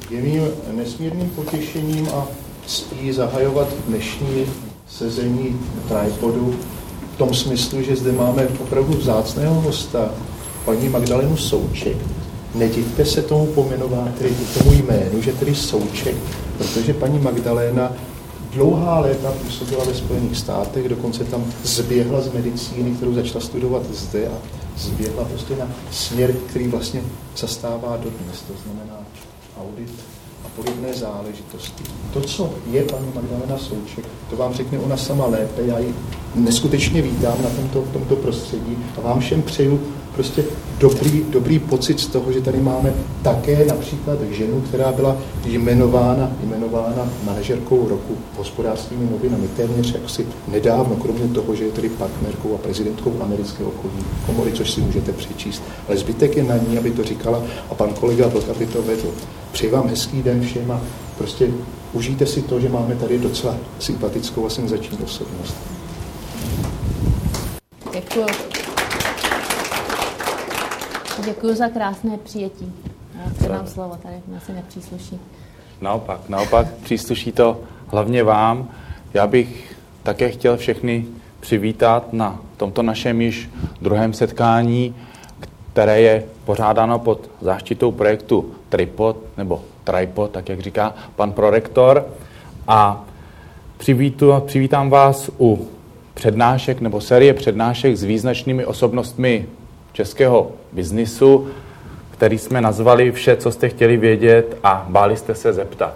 Je mým nesmírným potěšením a ctí zahajovat dnešní sezení Tripodu v tom smyslu, že zde máme opravdu vzácného hosta, paní Magdalenu Souček. Nedivte se tomu pomenování, tedy tomu jménu, že tedy Souček, protože paní Magdalena dlouhá léta působila ve Spojených státech, dokonce tam zběhla z medicíny, kterou začala studovat zde a zběhla prostě na směr, který vlastně zastává dodnes, to znamená audit a podobné záležitosti. To, co je paní Magdalena Souček, to vám řekne ona sama lépe, já ji neskutečně vítám na tomto prostředí a vám všem přeju prostě dobrý pocit z toho, že tady máme také například ženu, která byla jmenována manažerkou roku hospodářskými novinami téměř jaksi nedávno, kromě toho, že je tedy partnerkou a prezidentkou americké obchodní komory, což si můžete přečíst. Ale zbytek je na ní, aby to říkala a pan kolega Vlk, aby to vedl. Přeji vám hezký den všem a prostě užijte si to, že máme tady docela sympatickou a senzační osobnost. Děkuji. Děkuji za krásné přijetí. Já předám slovo, tady mě se nepřísluší. Naopak přísluší to hlavně vám. Já bych také chtěl všechny přivítat na tomto našem již druhém setkání, které je pořádáno pod záštitou projektu Tripod, nebo Tripod, tak jak říká pan prorektor. A přivítám vás u přednášek nebo série přednášek s význačnými osobnostmi českého biznisu, který jsme nazvali Vše, co jste chtěli vědět a báli jste se zeptat.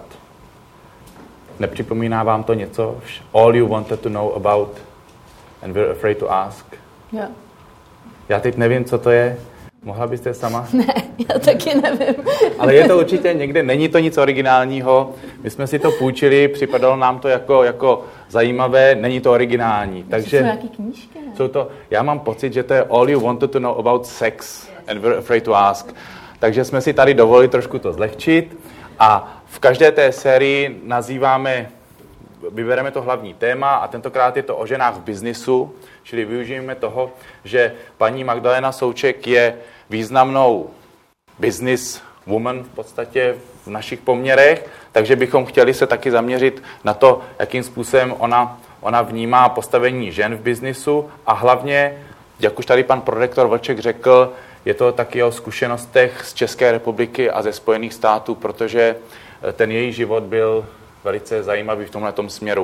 Nepřipomíná vám to něco? All you wanted to know about and were afraid to ask? Jo. Já teď nevím, co to je. Mohla byste sama? Ne, já taky nevím. Ale je to určitě někde, není to nic originálního. My jsme si to půjčili, připadalo nám to jako zajímavé, není to originální. Takže jsou nějaké knížky? Já mám pocit, že to je All you wanted to know about sex and were afraid to ask. Takže jsme si tady dovolili trošku to zlehčit a v každé té sérii vybereme to hlavní téma a tentokrát je to o ženách v biznisu, čili využijeme toho, že paní Magdalena Souček je významnou business woman v podstatě v našich poměrech, takže bychom chtěli se taky zaměřit na to, jakým způsobem ona vnímá postavení žen v biznisu a hlavně, jak už tady pan prorektor Vlček řekl, je to taky o zkušenostech z České republiky a ze Spojených států, protože ten její život byl velice zajímavý v tomhletom směru.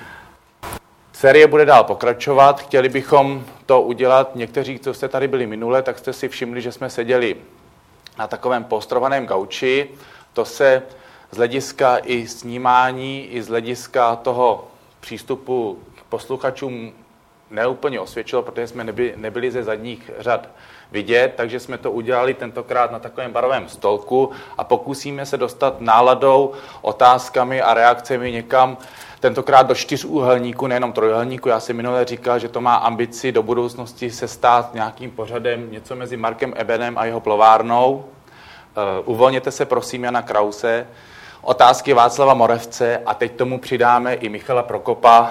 Série bude dál pokračovat, chtěli bychom to udělat, někteří, co jste tady byli minule, tak jste si všimli, že jsme seděli na takovém polstrovaném gauči. To se z hlediska i snímání, i z hlediska toho přístupu k posluchačům neúplně osvědčilo, protože jsme nebyli ze zadních řad vidět, takže jsme to udělali tentokrát na takovém barovém stolku a pokusíme se dostat náladou, otázkami a reakcemi někam, tentokrát do 4úhelníku, nejenom trojúhelníku. Já si minule říkal, že to má ambici do budoucnosti se stát nějakým pořadem, něco mezi Markem Ebenem a jeho plovárnou. Uvolněte se prosím Jana Krause, otázky Václava Moravce a teď tomu přidáme i Michala Prokopa,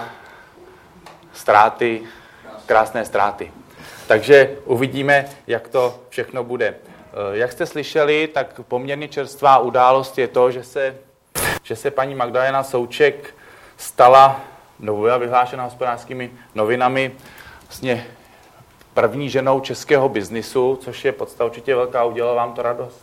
krásné ztráty. Takže uvidíme, jak to všechno bude. Jak jste slyšeli, tak poměrně čerstvá událost je to, že se paní Magdalena Souček stala, nebo byla vyhlášena Hospodářskými novinami, vlastně první ženou českého biznisu, což je určitě velká, udělalo vám to radost?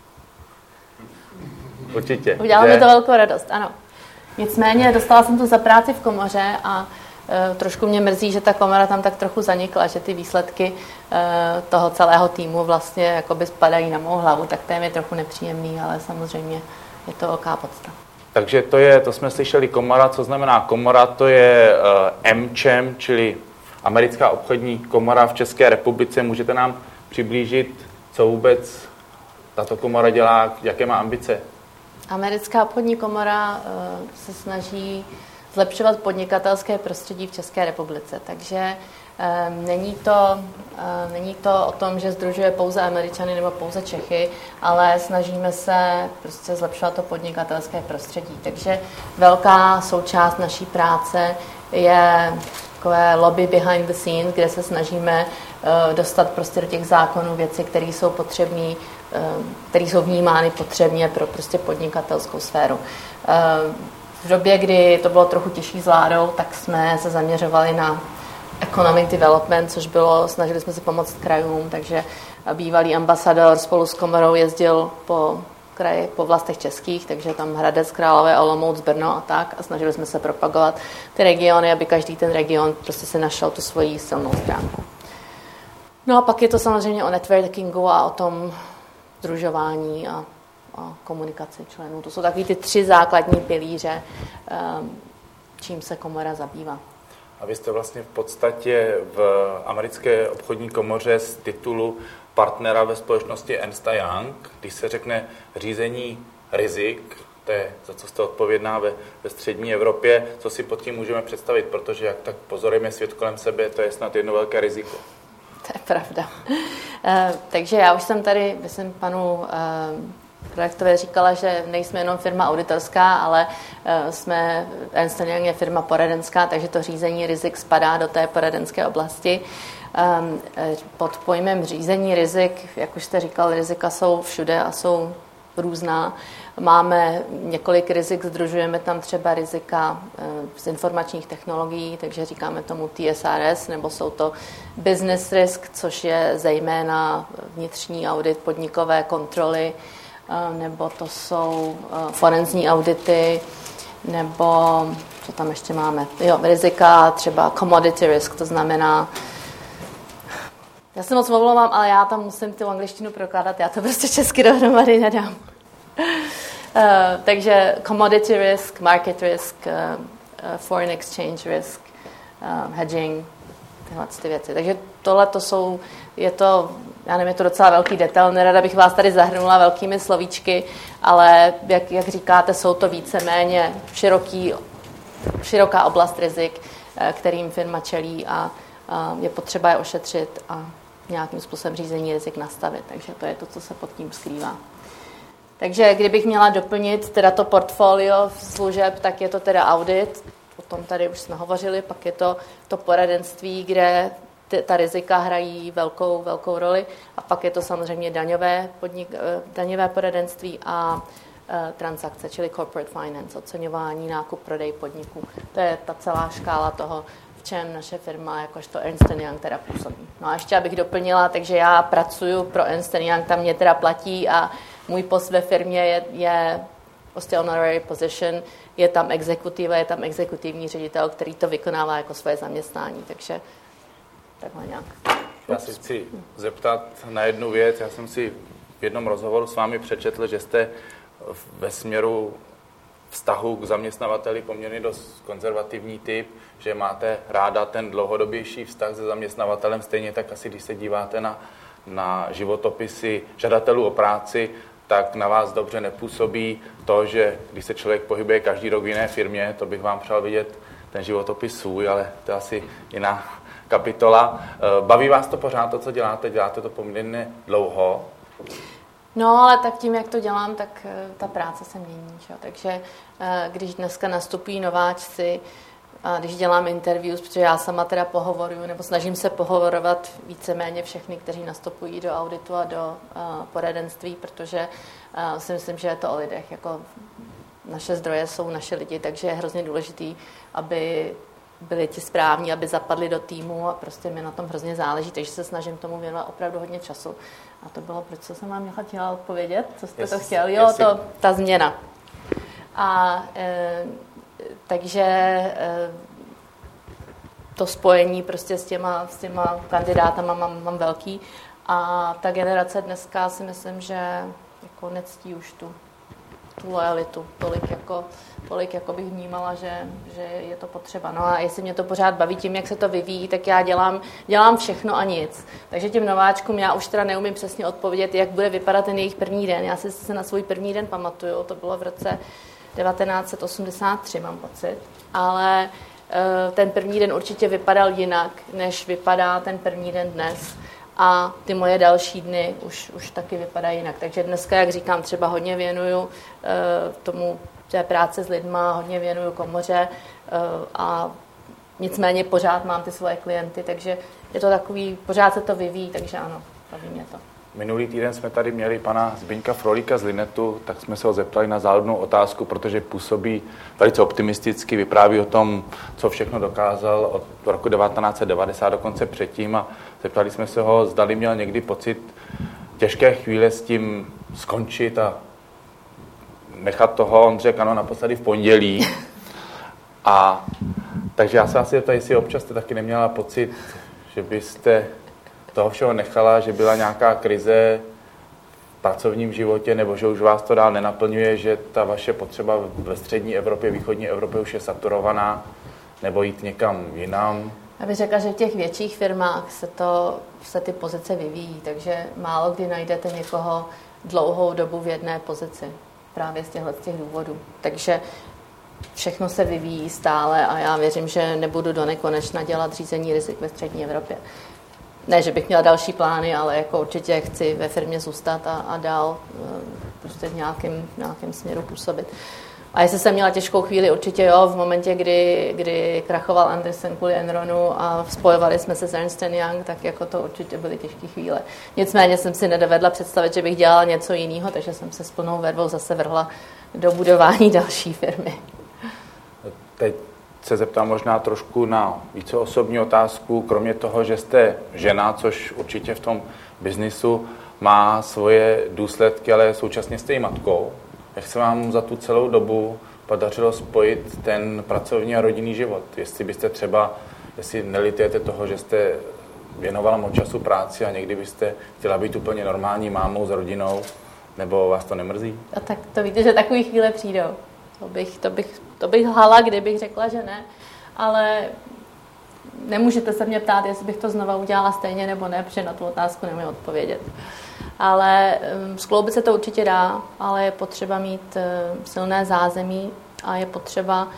Určitě. Udělalo mi to velkou radost, ano. Nicméně dostala jsem to za práci v komoře a trošku mě mrzí, že ta komora tam tak trochu zanikla, že ty výsledky toho celého týmu vlastně jakoby spadají na mou hlavu, tak to je mi trochu nepříjemný, ale samozřejmě je to velká podsta. Takže to jsme slyšeli komora, co znamená komora, to je AmCham, čili Americká obchodní komora v České republice. Můžete nám přiblížit, co vůbec tato komora dělá, jaké má ambice? Americká obchodní komora se snaží zlepšovat podnikatelské prostředí v České republice. Takže není to o tom, že sdružuje pouze Američany nebo pouze Čechy, ale snažíme se prostě zlepšovat to podnikatelské prostředí. Takže velká součást naší práce je takové lobby behind the scenes, kde se snažíme dostat prostě do těch zákonů věci, které jsou potřebné které jsou vnímány potřebně pro prostě podnikatelskou sféru. V době, kdy to bylo trochu těžší s vládou, tak jsme se zaměřovali na economic development, což bylo, snažili jsme se pomoct krajům, takže bývalý ambasador spolu s komorou jezdil po kraji, po vlastech českých, takže tam Hradec Králové, Olomouc, Brno a tak, a snažili jsme se propagovat ty regiony, aby každý ten region prostě se našel tu svoji silnou stránku. No a pak je to samozřejmě o networkingu a o tom sdružování a komunikaci členů. To jsou takový ty 3 základní pilíře, čím se komora zabývá. A vy jste vlastně v podstatě v americké obchodní komoře z titulu partnera ve společnosti Ernst & Young, když se řekne řízení rizik, to je, za co jste odpovědná ve střední Evropě, co si pod tím můžeme představit, protože jak tak pozorujeme svět kolem sebe, to je snad jedno velké riziko. To je pravda. Takže já už jsem tady, myslím panu projektové říkala, že nejsme jenom firma auditorská, ale jsme, Ernst & Young je firma poradenská, takže to řízení rizik spadá do té poradenské oblasti. Pod pojmem řízení rizik, jak už jste říkal, rizika jsou všude a jsou různá. Máme několik rizik, sdružujeme tam třeba rizika z informačních technologií, takže říkáme tomu TSRS, nebo jsou to business risk, což je zejména vnitřní audit, podnikové kontroly, nebo to jsou forenzní audity, nebo co tam ještě máme? Jo, rizika, třeba commodity risk, to znamená, já se moc omlouvám, ale já tam musím tu angličtinu prokládat, já to prostě česky dohromady nedám. Takže commodity risk, market risk, foreign exchange risk, hedging, tyhle ty věci. Takže tohle to jsou, je to docela velký detail, nerada bych vás tady zahrnula velkými slovíčky, ale jak říkáte, jsou to víceméně široká oblast rizik, kterým firma čelí a je potřeba je ošetřit a nějakým způsobem řízení rizik nastavit. Takže to je to, co se pod tím skrývá. Takže kdybych měla doplnit teda to portfolio služeb, tak je to teda audit, o tom tady už jsme hovořili, pak je to poradenství, kde ta rizika hrají velkou roli a pak je to samozřejmě daňové poradenství a transakce, čili corporate finance, oceňování, nákup, prodej podniků. To je ta celá škála toho, v čem naše firma, jakožto Ernst & Young, teda působí. No a ještě abych doplnila, takže já pracuji pro Ernst & Young, tam mě teda platí a můj post ve firmě je prostě honorary position, je tam exekutiva, je tam exekutivní ředitel, který to vykonává jako své zaměstnání, takže takhle nějak. Já si chci zeptat na jednu věc. Já jsem si v jednom rozhovoru s vámi přečetl, že jste ve směru vztahu k zaměstnavateli poměrně dost konzervativní typ, že máte ráda ten dlouhodobější vztah se zaměstnavatelem, stejně tak asi, když se díváte na životopisy žadatelů o práci, tak na vás dobře nepůsobí to, že když se člověk pohybuje každý rok v jiné firmě, to bych vám přál vidět ten životopis svůj, ale to je asi jiná kapitola. Baví vás to pořád, to, co děláte? Děláte to poměrně dlouho? No, ale tak tím, jak to dělám, tak ta práce se mění. Čo? Takže když dneska nastupují nováčci, a když dělám interviews, protože já sama teda pohovoruju, nebo snažím se pohovorovat víceméně všechny, kteří nastupují do auditu a do poradenství, protože si myslím, že je to o lidech. Jako naše zdroje jsou naše lidi, takže je hrozně důležitý, aby byli ti správní, aby zapadli do týmu a prostě mi na tom hrozně záleží, takže se snažím tomu věnovat opravdu hodně času. A to bylo, proč jsem vám chtěla odpovědět? Co jste to chtěl? Jo, ta změna. A takže to spojení prostě s těma kandidátama mám velký a ta generace dneska si myslím, že jako nectí už tu lojalitu tolik jako bych vnímala, že je to potřeba. No a jestli mě to pořád baví tím, jak se to vyvíjí, tak já dělám všechno a nic. Takže těm nováčkům já už teda neumím přesně odpovědět, jak bude vypadat ten jejich první den. Já si na svůj první den pamatuju, to bylo v roce 1983, mám pocit, ale ten první den určitě vypadal jinak, než vypadá ten první den dnes. A ty moje další dny už taky vypadají jinak. Takže dneska, jak říkám, třeba hodně věnuju tomu té práce s lidma, hodně věnuju komoře a nicméně pořád mám ty svoje klienty, takže je to takový, pořád se to vyvíjí, takže ano, baví mě to. minulý týden jsme tady měli pana Zbyňka Frolíka z Linetu, tak jsme se ho zeptali na záludnou otázku, protože působí velice optimisticky, vypráví o tom, co všechno dokázal od roku 1990, dokonce předtím, a zeptali jsme se ho, zdali měl někdy pocit těžké chvíle s tím skončit a nechat toho. On řekl, ano, naposledy v pondělí. A takže já se asi zeptám, jestli občas jste taky neměla pocit, že byste toho všeho nechala, že byla nějaká krize v pracovním životě, nebo že už vás to dál nenaplňuje, že ta vaše potřeba ve střední Evropě, východní Evropě už je saturovaná, nebo jít někam jinam? Já bych řekla, že v těch větších firmách se ty pozice vyvíjí, takže málo kdy najdete někoho dlouhou dobu v jedné pozici, právě z těch důvodů. Takže všechno se vyvíjí stále a já věřím, že nebudu do nekonečna dělat řízení rizik ve střední Evropě. Ne, že bych měla další plány, ale jako určitě chci ve firmě zůstat a dál prostě v nějakém směru působit. A jestli jsem měla těžkou chvíli, určitě jo, v momentě, kdy krachoval Andersen kvůli Enronu a spojovali jsme se s Ernst & Young, tak jako to určitě byly těžké chvíle. Nicméně jsem si nedovedla představit, že bych dělala něco jiného, takže jsem se s plnou vervou zase vrhla do budování další firmy. Teď se zeptám možná trošku na více osobní otázku. Kromě toho, že jste žena, což určitě v tom biznisu má svoje důsledky, ale současně jste i matkou. Jak se vám za tu celou dobu podařilo spojit ten pracovní a rodinný život? Jestli nelitujete toho, že jste věnovala moc času práci a někdy byste chtěla být úplně normální mámou s rodinou, nebo vás to nemrzí? A tak to víte, že takové chvíle přijdou. To bych lhala, kdybych řekla, že ne, ale nemůžete se mě ptát, jestli bych to znova udělala stejně nebo ne, protože na tu otázku nemůžu odpovědět. Ale skloubit se to určitě dá, ale je potřeba mít silné zázemí a je potřeba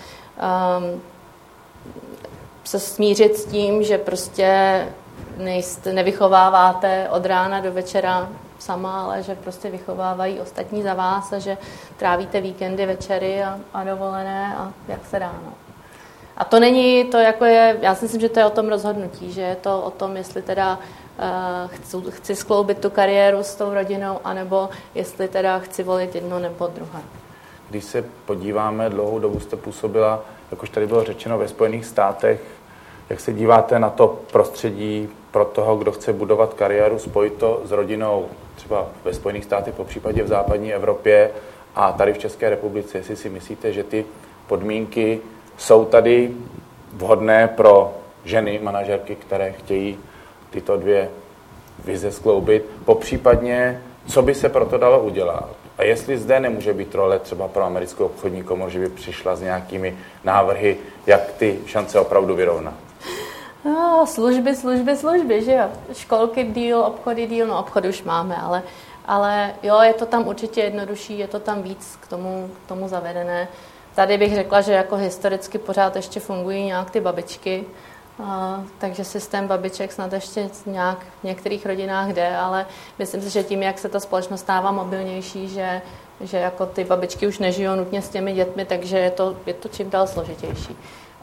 se smířit s tím, že prostě nevychováváte od rána do večera sama, ale že prostě vychovávají ostatní za vás a že trávíte víkendy, večery a dovolené a jak se dá. No. A to není to, jako je, já si myslím, že to je o tom rozhodnutí, že je to o tom, jestli teda chci skloubit tu kariéru s tou rodinou, anebo jestli teda chci volit jedno nebo druhé. Když se podíváme, dlouhou dobu jste působila, jak už tady bylo řečeno, ve Spojených státech. Jak se díváte na to prostředí pro toho, kdo chce budovat kariéru, spojit to s rodinou třeba ve Spojených státech, popřípadě v západní Evropě a tady v České republice? Jestli si myslíte, že ty podmínky jsou tady vhodné pro ženy, manažerky, které chtějí tyto dvě vize skloubit, popřípadně, co by se pro to dalo udělat? A jestli zde nemůže být role třeba pro americkou obchodní komoru, že by přišla s nějakými návrhy, jak ty šance opravdu vyrovnat? No, služby, že jo. Školky díl, obchody díl, no obchody už máme, ale jo, je to tam určitě jednodušší, je to tam víc k tomu zavedené. Tady bych řekla, že jako historicky pořád ještě fungují nějak ty babičky, takže systém babiček snad ještě nějak v některých rodinách jde, ale myslím si, že tím, jak se ta společnost stává mobilnější, že jako ty babičky už nežijou nutně s těmi dětmi, takže je to čím dál složitější.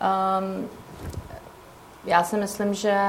Já si myslím, že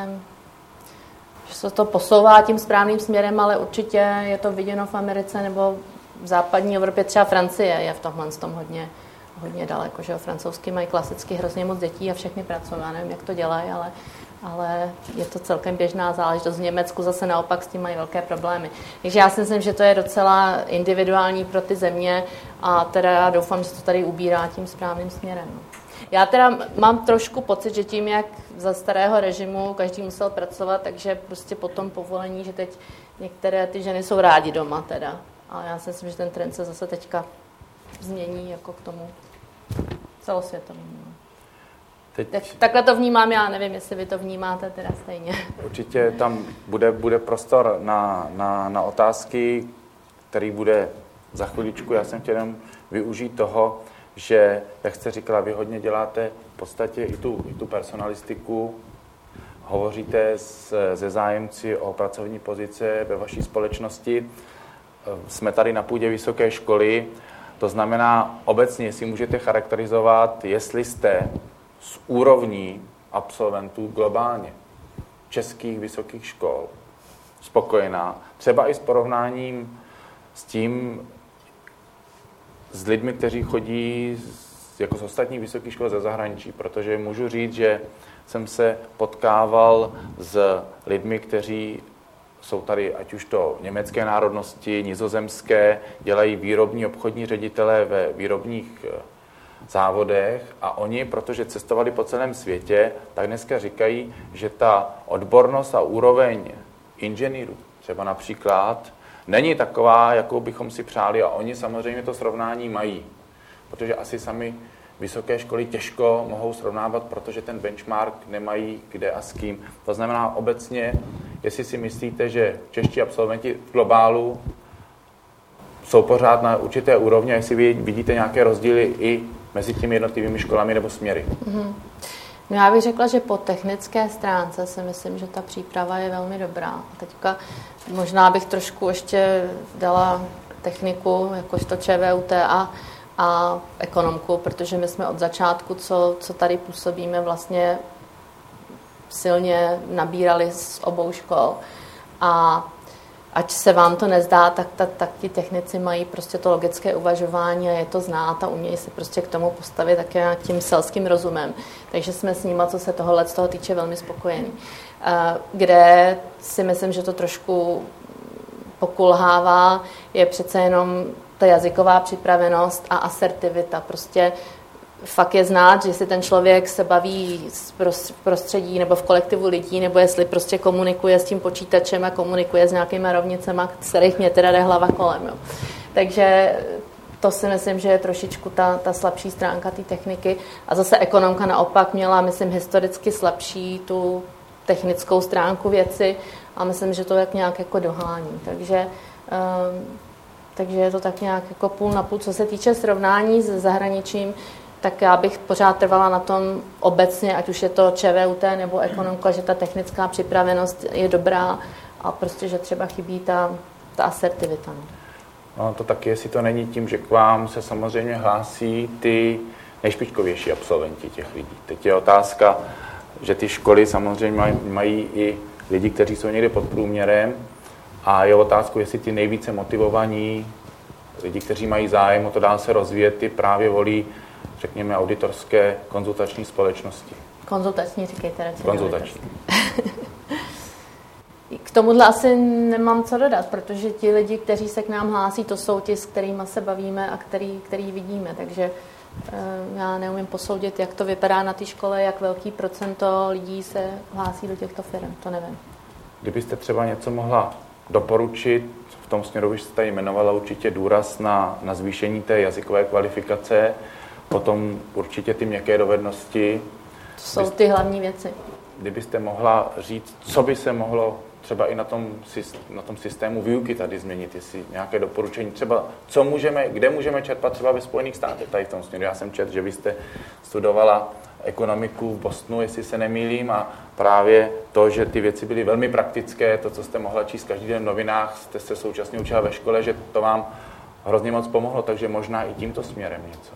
se to posouvá tím správným směrem, ale určitě je to viděno v Americe nebo v západní Evropě, třeba Francie je v tomhle tom hodně daleko, že francouzsky mají klasicky hrozně moc dětí a všechny pracují, já nevím, jak to dělají, ale je to celkem běžná záležitost. V Německu zase naopak s tím mají velké problémy. Takže já si myslím, že to je docela individuální pro ty země a teda já doufám, že se to tady ubírá tím správným směrem. Já teda mám trošku pocit, že tím, jak za starého režimu každý musel pracovat, takže prostě po tom povolení, že teď některé ty ženy jsou rádi doma teda. A já si myslím, že ten trend se zase teďka změní jako k tomu celosvětovému. Takhle to vnímám já, nevím, jestli vy to vnímáte teda stejně. Určitě tam bude prostor na otázky, který bude za chviličku. Já jsem chtěl jen využít toho, že, jak jste říkala, vy hodně děláte v podstatě i tu personalistiku, hovoříte se zájemci o pracovní pozice ve vaší společnosti. Jsme tady na půdě vysoké školy, to znamená obecně si můžete charakterizovat, jestli jste z úrovní absolventů globálně českých vysokých škol spokojená. Třeba i s porovnáním s tím, s lidmi, kteří chodí jako z ostatních vysokých škol ze zahraničí, protože můžu říct, že jsem se potkával s lidmi, kteří jsou tady, ať už to německé národnosti, nizozemské, dělají výrobní obchodní ředitelé ve výrobních závodech a oni, protože cestovali po celém světě, tak dneska říkají, že ta odbornost a úroveň inženýrů, třeba například, není taková, jakou bychom si přáli a oni samozřejmě to srovnání mají, protože asi sami vysoké školy těžko mohou srovnávat, protože ten benchmark nemají kde a s kým. To znamená obecně, jestli si myslíte, že čeští absolventi v globálu jsou pořád na určité úrovni a jestli vy vidíte nějaké rozdíly i mezi těmi jednotlivými školami nebo směry. No já bych řekla, že po technické stránce si myslím, že ta příprava je velmi dobrá. A teďka možná bych trošku ještě dala techniku, jakožto ČVUT a ekonomku, protože my jsme od začátku, co tady působíme, vlastně silně nabírali z obou škol. A ať se vám to nezdá, tak ti technici mají prostě to logické uvažování a je to znát a umějí se prostě k tomu postavit také tím selským rozumem. Takže jsme s nima, co se tohohle z toho týče, velmi spokojení. Kde si myslím, že to trošku pokulhává, je přece jenom ta jazyková připravenost a asertivita. Prostě fakt je znát, že si ten člověk se baví v prostředí nebo v kolektivu lidí, nebo jestli prostě komunikuje s tím počítačem a komunikuje s nějakýma rovnicema, z kterých mě teda jde hlava kolem. Jo. Takže to si myslím, že je trošičku ta slabší stránka té techniky. A zase ekonomka naopak měla, myslím, historicky slabší tu technickou stránku věci a myslím, že to tak nějak jako dohání. Takže je to tak nějak jako půl na půl. Co se týče srovnání s zahraničím, tak já bych pořád trvala na tom obecně, ať už je to ČVUT nebo ekonomka, že ta technická připravenost je dobrá a prostě, že třeba chybí ta asertivita. No to taky, jestli to není tím, že k vám se samozřejmě hlásí ty nejšpičkovější absolventi těch lidí. Teď je otázka, že ty školy samozřejmě mají i lidi, kteří jsou někde pod průměrem a je otázkou, jestli ty nejvíce motivovaní lidi, kteří mají zájem o to dál se rozvíjet, ty právě volí, řekněme, auditorské konzultační společnosti. Konzultační, říkejte radši. Konzultační. K tomuhle asi nemám co dodat, protože ti lidi, kteří se k nám hlásí, to jsou ti, s kterými se bavíme a který vidíme. Takže já neumím posoudit, jak to vypadá na té škole, jak velký procento lidí se hlásí do těchto firm, to nevím. Kdybyste třeba něco mohla doporučit, v tom směru už jste jmenovala určitě důraz na zvýšení té jazykové kvalifikace, potom určitě ty měkké dovednosti. To jsou ty hlavní věci. Kdybyste mohla říct, co by se mohlo třeba i na tom systému výuky tady změnit, jestli nějaké doporučení, třeba kde můžeme čerpat třeba ve Spojených státech tady v tom směru. Já jsem četl, že vy jste studovala ekonomiku v Bostonu, jestli se nemýlím, a právě to, že ty věci byly velmi praktické, to, co jste mohla číst každý den v novinách, jste se současně učila ve škole, že to vám hrozně moc pomohlo, takže možná i tímto směrem něco.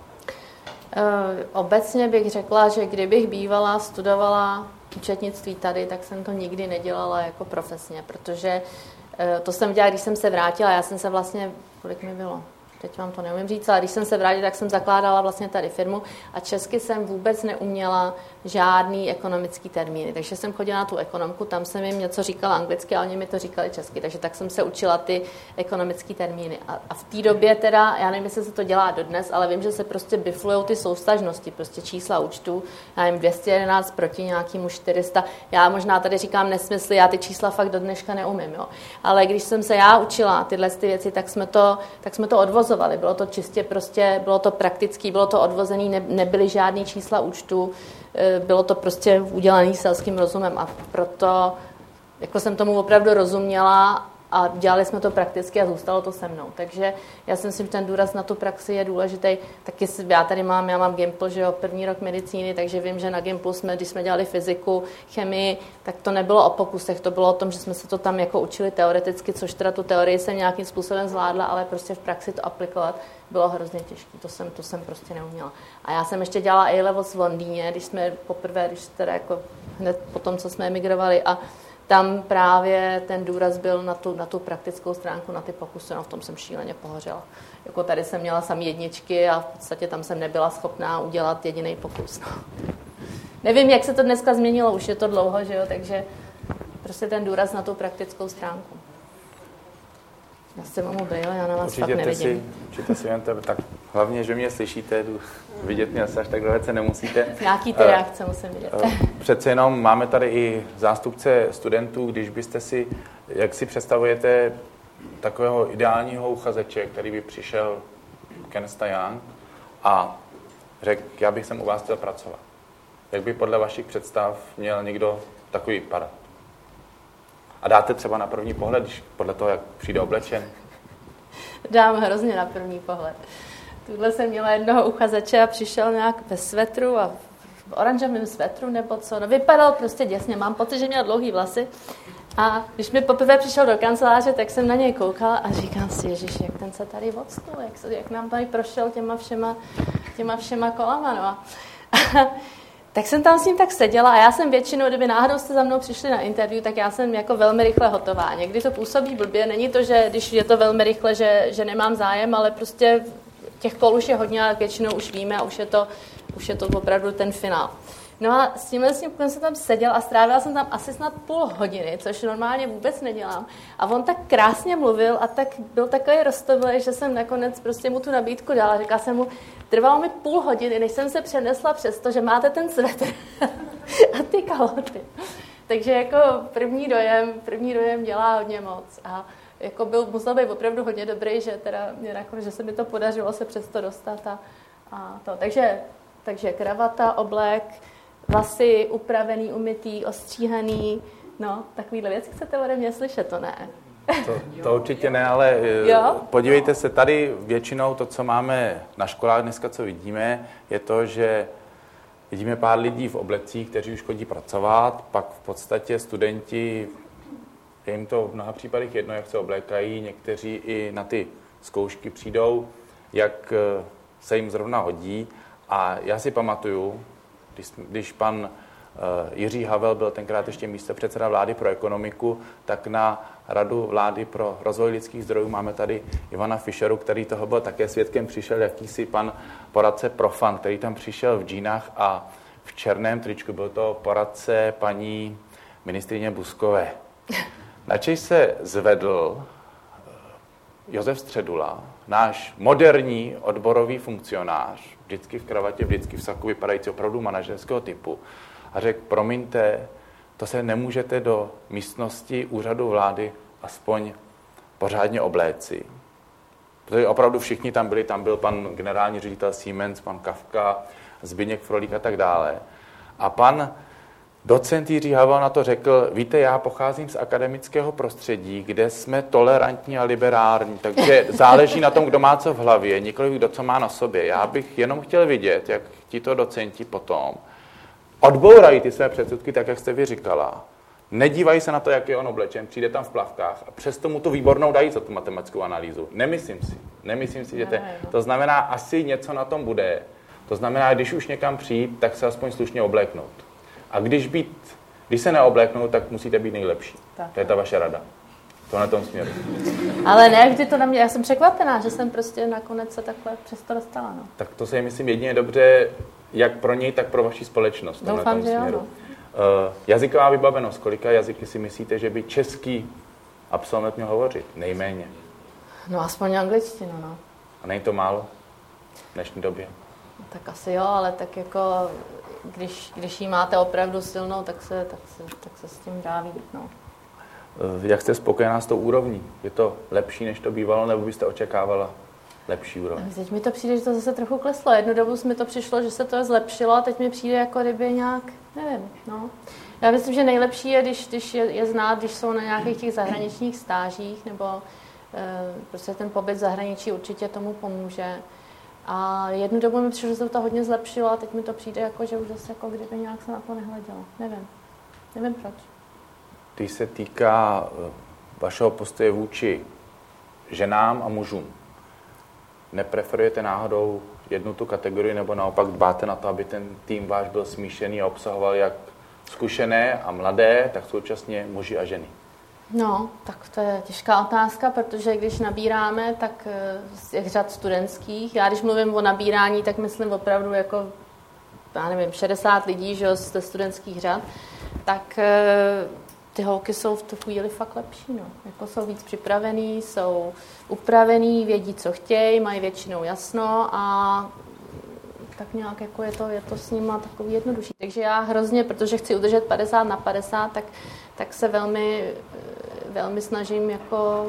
Obecně bych řekla, že kdybych bývala studovala účetnictví tady, tak jsem to nikdy nedělala jako profesně, protože to jsem dělala, když jsem se vrátila, já jsem se vlastně, kolik mi bylo, teď vám to neumím říct, ale když jsem se vrátila, tak jsem zakládala vlastně tady firmu a česky jsem vůbec neuměla žádný ekonomický termíny, takže jsem chodila na tu ekonomku, tam jsem jim něco říkala anglicky a oni mi to říkali česky, takže tak jsem se učila ty ekonomické termíny. A v té době teda, já nevím, jestli se to dělá dodnes, ale vím, že se prostě biflujou ty souvztažnosti, prostě čísla účtů, já jim 211 proti nějakému 400, já možná tady říkám nesmysly, já ty čísla fakt do dneška neumím, jo. Ale když jsem se já učila tyhle ty věci, tak jsme to odvozovali, bylo to čistě prostě, bylo to praktický, bylo to odvozený, nebyly žádný čísla účtů, bylo to prostě udělané selským rozumem a proto jako jsem tomu opravdu rozuměla a dělali jsme to prakticky a zůstalo to se mnou. Takže já si myslím, že ten důraz na tu praxi je důležitý. Taky já mám Gimpl, že jo, první rok medicíny, takže vím, že na Gimplu když jsme dělali fyziku, chemii, tak to nebylo o pokusech, to bylo o tom, že jsme se to tam jako učili teoreticky, což teda tu teorii jsem nějakým způsobem zvládla, ale prostě v praxi to aplikovat bylo hrozně těžké. To jsem prostě neuměla. A já jsem ještě dělala A-levels v Londýně, když teda jako hned po tom, co jsme emigrovali a tam právě ten důraz byl na tu praktickou stránku, na ty pokusy, no v tom jsem šíleně pohořela. Jako tady jsem měla samý jedničky a v podstatě tam jsem nebyla schopná udělat jediný pokus. No. Nevím, jak se to dneska změnilo, už je to dlouho, že jo, takže prostě ten důraz na tu praktickou stránku. Já jsem mám mobil, já na vás fakt nevidím. Určitě si jen tebe, tak hlavně, že mě slyšíte, vidět mě asi až tak dlouho nemusíte. Nějaký ty reakce musím vidět. Přece jenom máme tady i zástupce studentů, když byste si, jak si představujete takového ideálního uchazeče, který by přišel k Ernst & Young a řekl, já bych sem u vás chtěl pracovat. Jak by podle vašich představ měl někdo takový vypadat? A dáte třeba na první pohled, když podle toho, jak přijde oblečen? Dám hrozně na první pohled. Tuhle jsem měla jednoho uchazeče a přišel nějak ve svetru a v oranžovém svetru nebo co. No vypadal prostě děsně. Mám pocit, že měl dlouhý vlasy. A když mi poprvé přišel do kanceláře, tak jsem na něj koukala a říkám si, ježiš, jak ten se tady odstnul, jak nám tady prošel těma všema kolama. No. Tak jsem tam s ním tak seděla a já jsem většinou, kdyby náhodou jste za mnou přišli na interview, tak já jsem jako velmi rychle hotová. Někdy to působí blbě, není to, že když je to velmi rychle, že nemám zájem, ale prostě těch kol už je hodně a většinou už víme a už je to opravdu ten finál. No a s tím jsem tam seděl a strávila jsem tam asi snad půl hodiny, což normálně vůbec nedělám. A on tak krásně mluvil a tak byl takový roztomilý, že jsem nakonec prostě mu tu nabídku dala. Říkala jsem mu, trvalo mi půl hodiny, než jsem se přenesla přes to, že máte ten svetr a ty kalhoty. Takže jako první dojem dělá hodně moc. A jako musel být opravdu hodně dobrý, že teda že se mi to podařilo se přes to dostat a to. Takže kravata, oblek, vlasy upravený, umytý, ostříhaný, no, takovýhle věc chcete ode mě slyšet, to ne. To určitě ne, ale podívejte se, tady většinou to, co máme na školách dneska, co vidíme, je to, že vidíme pár lidí v oblecích, kteří už chodí pracovat, pak v podstatě studenti, je jim to v mnoha případech jedno, jak se oblékají, někteří i na ty zkoušky přijdou, jak se jim zrovna hodí. A já si pamatuju, když pan Jiří Havel byl tenkrát ještě místopředseda vlády pro ekonomiku, tak na Radu vlády pro rozvoj lidských zdrojů máme tady Ivana Fischeru, který toho byl také svědkem, přišel jakýsi pan poradce Profan, který tam přišel v džínách a v černém tričku. Byl to poradce paní ministryně Buskové. Načež se zvedl Josef Středula, náš moderní odborový funkcionář, vždycky v kravatě, vždycky v saku, vypadající opravdu manažerského typu, a řekl, promiňte, to se nemůžete do místnosti úřadu vlády aspoň pořádně obléci. Protože opravdu všichni tam byli, tam byl pan generální ředitel Siemens, pan Kafka, Zbyněk Frolík a tak dále. A pan docent Jiří Havel na to řekl, víte, já pocházím z akademického prostředí, kde jsme tolerantní a liberální, takže záleží na tom, kdo má co v hlavě, nikoliv kdo co má na sobě. Já bych jenom chtěl vidět, jak tito docenti potom odbourají ty své předsudky, tak jak jste vy říkala. Nedívají se na to, jak je on oblečen, přijde tam v plavkách a přesto mu tu výbornou dají za tu matematickou analýzu. Nemyslím si, že to znamená, asi něco na tom bude. To znamená, když už někam přijít, tak se aspoň slušně obléknout. A když se neobléknou, tak musíte být nejlepší. Tak. To je ta vaše rada. To na tom směru. Ale ne, vždy to na mě, já jsem překvapená, že jsem prostě nakonec se takhle přesto dostala. No. Tak to se myslím jedině dobře, jak pro něj, tak pro vaši společnost. Doufám, že jo. Jazyková vybavenost. Kolika jazyky si myslíte, že by český absolvent měl hovořit? Nejméně. No aspoň angličtinu, no. A není to málo v dnešní době? Tak asi jo, ale tak jako, když ji máte opravdu silnou, tak se s tím dá vidět, no. Jak jste spokojená s tou úrovní? Je to lepší, než to bývalo, nebo byste očekávala lepší úroveň? Teď mi to přijde, že to zase trochu kleslo. Jednu dobu mi to přišlo, že se to zlepšilo a teď mi přijde jako kdyby nějak, nevím, no. Já myslím, že nejlepší je, když je znát, když jsou na nějakých těch zahraničních stážích, nebo prostě ten pobyt v zahraničí určitě tomu pomůže. A jednu dobu mi přišlo, že se to hodně zlepšilo a teď mi to přijde jako, že už zase jako kdyby nějak se na to nehledělo. Nevím proč. Když se týká vašeho postoje vůči ženám a mužům, nepreferujete náhodou jednu tu kategorii, nebo naopak dbáte na to, aby ten tým váš byl smíšený a obsahoval jak zkušené a mladé, tak současně muži a ženy? No, tak to je těžká otázka, protože když nabíráme, tak z těch řad studentských, já když mluvím o nabírání, tak myslím opravdu jako, já nevím, 60 lidí, že jo, ze studentských řad, tak ty holky jsou v tu chvíli fakt lepší, no. Jako jsou víc připravený, jsou upravený, vědí, co chtějí, mají většinou jasno a tak nějak jako je to s nima takový jednodušší. Takže já hrozně, protože chci udržet 50/50, tak se velmi snažím jako...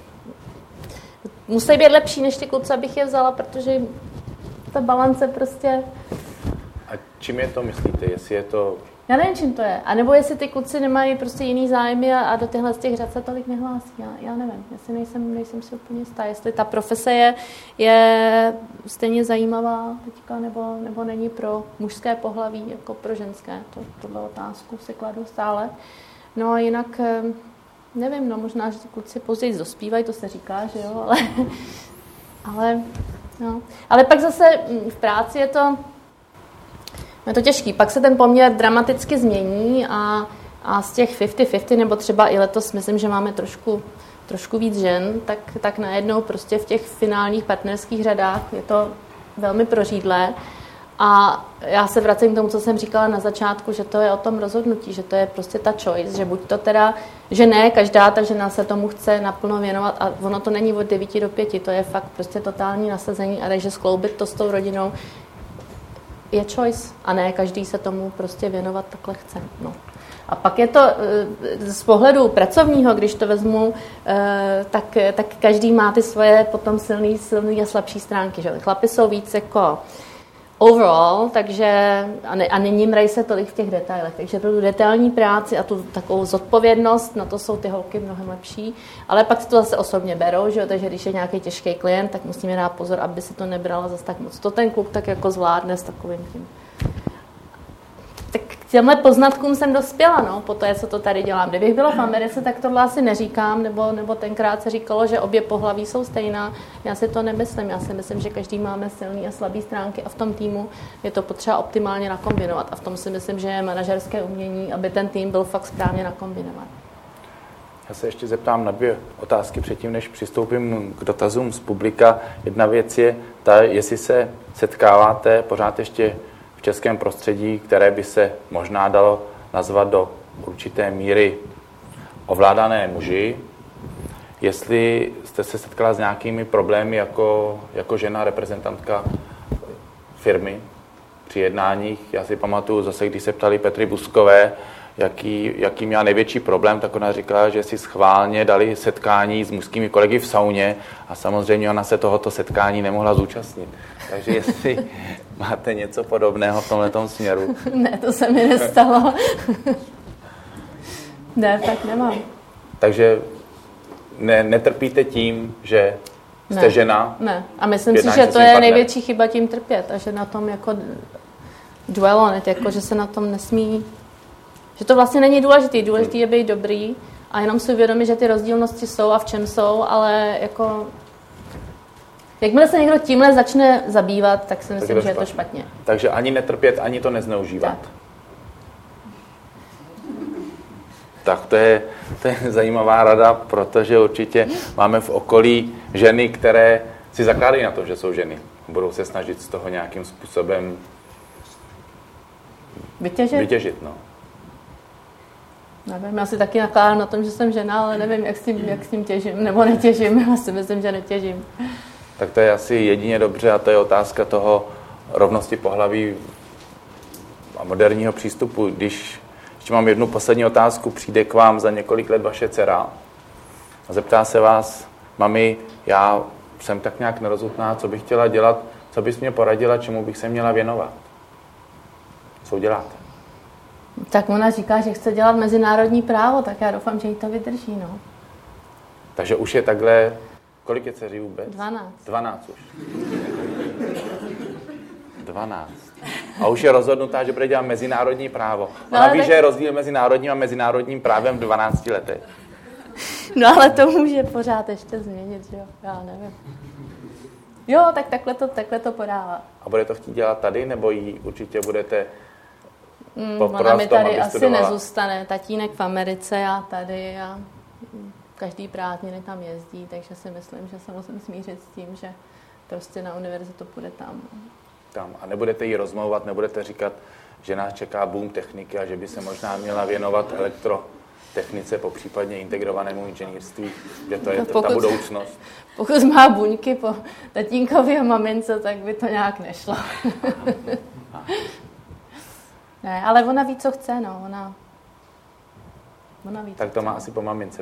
Musí být lepší než ty kluci, abych je vzala, protože ta balance prostě... A čím je to, myslíte? Jestli je to... Já nevím, čím to je. A nebo jestli ty kluci nemají prostě jiný zájmy a do těchhle z těch řad se tolik nehlásí. Já nevím. Jestli nejsem si úplně jistá. Jestli ta profese je stejně zajímavá teďka, nebo není pro mužské pohlaví jako pro ženské. Tohle otázku si kladu stále. No a jinak nevím, no možná, že ty kluci později dospívají, to se říká, že jo, ale pak zase v práci je to těžký. Pak se ten poměr dramaticky změní a z těch 50-50, nebo třeba i letos, myslím, že máme trošku víc žen, tak najednou prostě v těch finálních partnerských řadách je to velmi prořídlé. A já se vracím k tomu, co jsem říkala na začátku, že to je o tom rozhodnutí, že to je prostě ta choice, že buď to teda, že ne, každá ta žena se tomu chce naplno věnovat a ono to není od 9 do 5, to je fakt prostě totální nasazení a takže skloubit to s tou rodinou je choice a ne každý se tomu prostě věnovat takhle chce. No. A pak je to z pohledu pracovního, když to vezmu, tak každý má ty svoje potom silný a slabší stránky. Že? Chlapi jsou víc jako overall, takže a nemrají se tolik v těch detailech. Takže pro tu detailní práci a tu takovou zodpovědnost, na to jsou ty holky mnohem lepší. Ale pak si to zase osobně berou, že? Takže když je nějaký těžký klient, tak musíme dát pozor, aby si to nebrala zase tak moc. To ten kluk tak jako zvládne s takovým tím. Tak k těmhle poznatkům jsem dospěla, no, po to, co to tady dělám. Kdybych byla v Americe, tak tohle asi neříkám, nebo tenkrát se říkalo, že obě pohlaví jsou stejná. Já si to nemyslím. Já si myslím, že každý máme silný a slabý stránky a v tom týmu je to potřeba optimálně nakombinovat. A v tom si myslím, že je manažerské umění, aby ten tým byl fakt správně nakombinovat. Já se ještě zeptám na 2 otázky předtím, než přistoupím k dotazům z publika. Jedna věc je ta, jestli se setkáváte pořád ještě v českém prostředí, které by se možná dalo nazvat do určité míry ovládané muži. Jestli jste se setkala s nějakými problémy jako žena reprezentantka firmy při jednáních. Já si pamatuju zase, když se ptali Petry Buskové, jaký měla největší problém, tak ona říkala, že si schválně dali setkání s mužskými kolegy v sauně a samozřejmě ona se tohoto setkání nemohla zúčastnit. Takže jestli máte něco podobného v tomhletom směru. Ne, to se mi nestalo. Ne, tak nemám. Takže netrpíte tím, že jste žena? Ne. A myslím si, že to je největší chyba tím trpět a že na tom jako dwell on it, jako že se na tom nesmí, že to vlastně není důležitý. Důležitý je být dobrý a jenom si uvědomit, že ty rozdílnosti jsou a v čem jsou, ale jako jakmile se někdo tímhle začne zabývat, tak si myslím, že je to špatně. Takže ani netrpět, ani to nezneužívat. Tak to je zajímavá rada, protože určitě máme v okolí ženy, které si zakládají na to, že jsou ženy. Budou se snažit z toho nějakým způsobem vytěžit. No. Nevím, já si taky nakládám na tom, že jsem žena, ale nevím, jak s tím těžím, nebo netěžím. Já si myslím, že netěžím. Tak to je asi jedině dobře a to je otázka toho rovnosti pohlaví a moderního přístupu. Když ještě mám jednu poslední otázku, přijde k vám za několik let vaše dcera a zeptá se vás, mami, já jsem tak nějak nerozhodná, co bych chtěla dělat, co bys mě poradila, čemu bych se měla věnovat. Co děláte? Tak ona říká, že chce dělat mezinárodní právo, tak já doufám, že jí to vydrží, no. Takže už je takhle, kolik je dceří vůbec? 12. 12 už. 12. A už je rozhodnutá, že bude dělat mezinárodní právo. Ona ví, že je rozdíl mezi národním a mezinárodním právem v 12 letech. No ale to může pořád ještě změnit, že jo? Já nevím. Jo, tak takhle to podává. A bude to chtít dělat tady, nebo jí určitě budete Ona mi tady asi nezůstane. Tatínek v Americe, já tady a každý prázdniny tam jezdí, takže si myslím, že se musím smířit s tím, že prostě na univerzitu půjde tam. A nebudete jí rozmlouvat, nebudete říkat, že nás čeká boom techniky a že by se možná měla věnovat elektrotechnice, popřípadně integrovanému inženýrství, že to je ta budoucnost. Pokud má buňky po tatínkovi a mamince, tak by to nějak nešlo. Ne, ale ona ví, co chce, no. Ona ví, tak to má asi po mamince,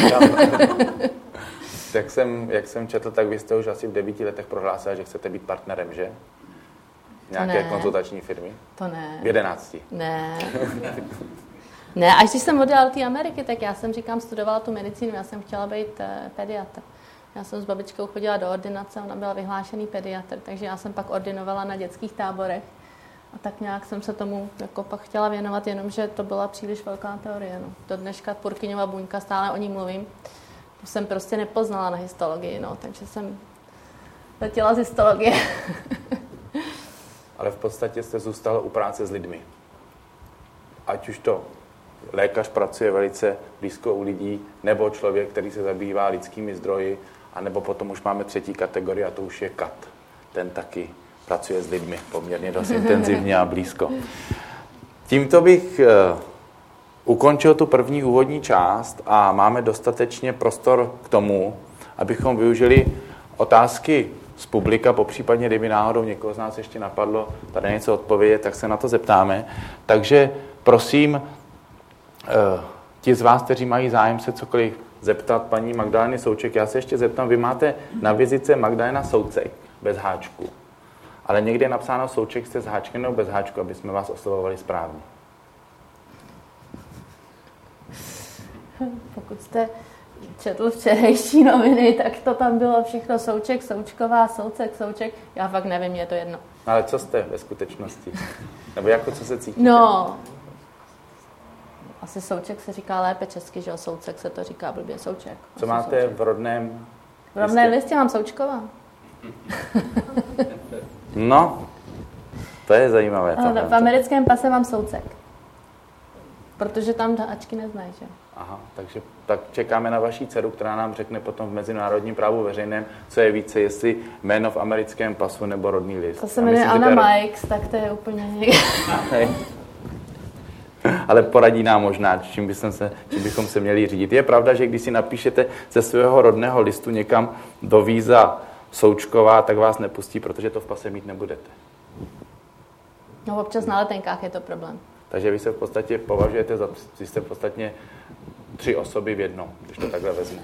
Jak jsem četl, tak vy jste už asi v 9 letech prohlásila, že chcete být partnerem, že? Nějaké konzultační firmy? To ne. V 11? Ne. Ne, až když jsem odjela do té Ameriky, tak já jsem, studovala tu medicínu, já jsem chtěla být pediatr. Já jsem s babičkou chodila do ordinace, ona byla vyhlášený pediatr, takže já jsem pak ordinovala na dětských táborech. A tak nějak jsem se tomu jako pak chtěla věnovat, jenomže to byla příliš velká teorie. No. Do dneška Purkyňova buňka, stále o ní mluvím. To jsem prostě nepoznala na histologii, no, takže jsem letěla z histologie. Ale v podstatě jste zůstala u práce s lidmi. Ať už to lékař pracuje velice blízko u lidí, nebo člověk, který se zabývá lidskými zdroji, anebo potom už máme 3. kategorii a to už je kat. Ten taky pracuje s lidmi poměrně dost intenzivně a blízko. Tímto bych ukončil tu první úvodní část a máme dostatečně prostor k tomu, abychom využili otázky z publika, popřípadně kdyby náhodou někoho z nás ještě napadlo tady něco odpovědět, tak se na to zeptáme. Takže prosím, ti z vás, kteří mají zájem se cokoliv zeptat paní Magdalény Souček, já se ještě zeptám, vy máte na vizice Magdaléna Soucek bez háčku, ale někde je napsáno Souček, jste s háčkem nebo bez háčku, aby jsme vás oslovovali správně. Pokud jste četl včerejší noviny, tak to tam bylo všechno Souček, Součková, Soucek, Souček. Já fakt nevím, je to jedno. Ale co jste ve skutečnosti? Nebo jako co se cítíte? No, asi Souček se říká lépe česky, že jo? Soucek se to říká blbě, Souček. Co máte Souček v rodném v rodném listě? Mám Součková. No, to je zajímavé. V americkém pase mám Soucek. Protože tam háčky neznají, že? Aha, takže tak čekáme na vaši dceru, která nám řekne potom v mezinárodním právu veřejném, co je více, jestli jméno v americkém pasu nebo rodný list. To se jmenuje Anna Mikes, tak to je úplně někde. Ale poradí nám možná, čím bychom se měli řídit. Je pravda, že když si napíšete ze svého rodného listu někam do víza Součková, tak vás nepustí, protože to v pase mít nebudete. No občas na letenkách je to problém. Takže vy se v podstatě považujete vy jste v podstatě 3 osoby v jednom, když to takhle vezmu.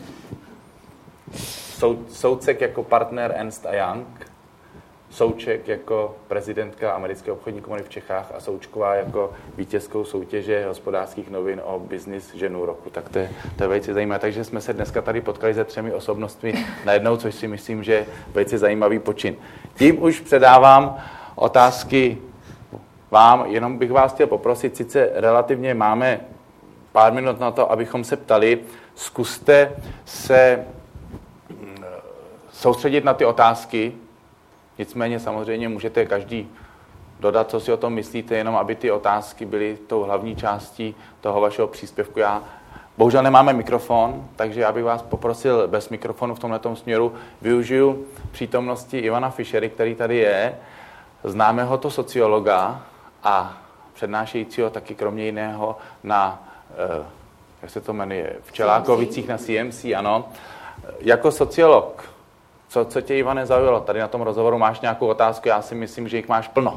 Soucek jako partner Ernst & Young, Souček jako prezidentka Americké obchodní komory v Čechách a Součková jako vítězkou soutěže Hospodářských novin o business ženu roku. Tak to je velice zajímavé. Takže jsme se dneska tady potkali se 3 osobnostmi najednou, což si myslím, že je velice zajímavý počin. Tím už předávám otázky vám, jenom bych vás chtěl poprosit, sice relativně máme pár minut na to, abychom se ptali, zkuste se soustředit na ty otázky, nicméně samozřejmě můžete každý dodat, co si o tom myslíte, jenom aby ty otázky byly tou hlavní částí toho vašeho příspěvku. Já bohužel nemáme mikrofon, takže já bych vás poprosil bez mikrofonu v tomhletom směru. Využiju přítomnosti Ivana Fischery, který tady je, známého to sociologa a přednášejícího taky kromě jiného na, jak se to jmenuje, v Čelákovicích na CMC, ano. Jako sociolog, co tě, Ivane, zaujalo? Tady na tom rozhovoru máš nějakou otázku, já si myslím, že jich máš plno.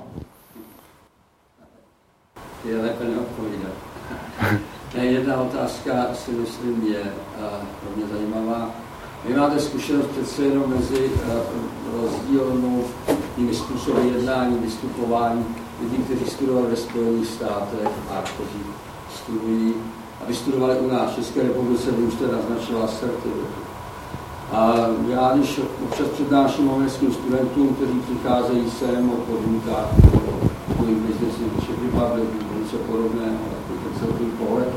Je lépe neodpovídat. Jedna otázka si myslím je pro mě zajímavá. Vy máte zkušenost přece jenom mezi rozdílnými způsoby jednání, vystupování lidí, kteří studovali ve Spojených státech a kteří studují a vystudovali u nás v České republice, vy už jste naznačila asertivitu. A já, když občas přednáším americkým studentům, kteří přicházejí sem o podmínkách o biznesu v Czech Republic, něco podobného, takový celkový pohled.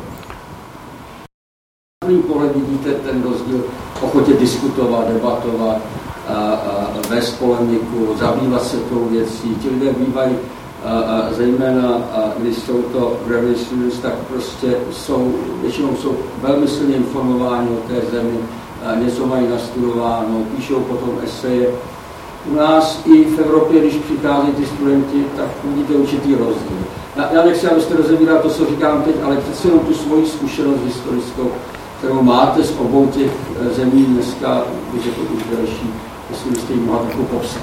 Na první pohled vidíte ten rozdíl ochotě diskutovat, debatovat, vést polemiku, zabývat se tou věcí. Ti lidé bývají zejména když jsou to graduate students, tak prostě většinou jsou velmi silně informováni o té zemi, něco mají nastudováno, píšou potom eseje. U nás i v Evropě, když přicházejí ty studenti, tak vidíte určitý rozdíl. Já nechci, abyste rozebíral to, co říkám teď, ale přeci jenom tu svoji zkušenost historickou, kterou máte z obou těch zemí dneska, když je to už delší, jestli byste ji mohla takovou popsat.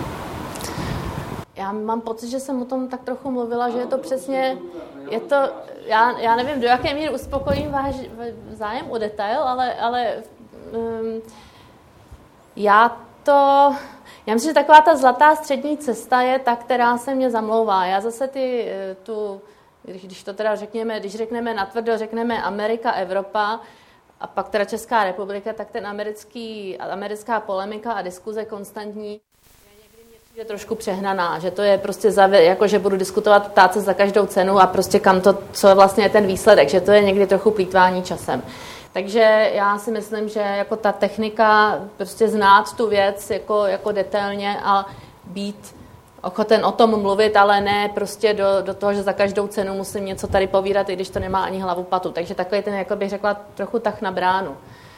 Já mám pocit, že jsem o tom tak trochu mluvila, že je to přesně, já nevím, do jaké míry uspokojím váš zájem o detail, ale já myslím, že taková ta zlatá střední cesta je ta, která se mě zamlouvá. Já zase když to teda když řekneme natvrdo, řekneme Amerika, Evropa a pak teda Česká republika, tak ten americká polemika a diskuze konstantní je trošku přehnaná, že to je prostě jako že budu diskutovat, ptát se za každou cenu a prostě co vlastně je ten výsledek, že to je někdy trochu plýtvání časem. Takže já si myslím, že jako ta technika, prostě znát tu věc jako detailně a být ochoten o tom mluvit, ale ne prostě do toho, že za každou cenu musím něco tady povídat, i když to nemá ani hlavu patu. Takže takový ten, jako bych řekla, trochu tah na bránu.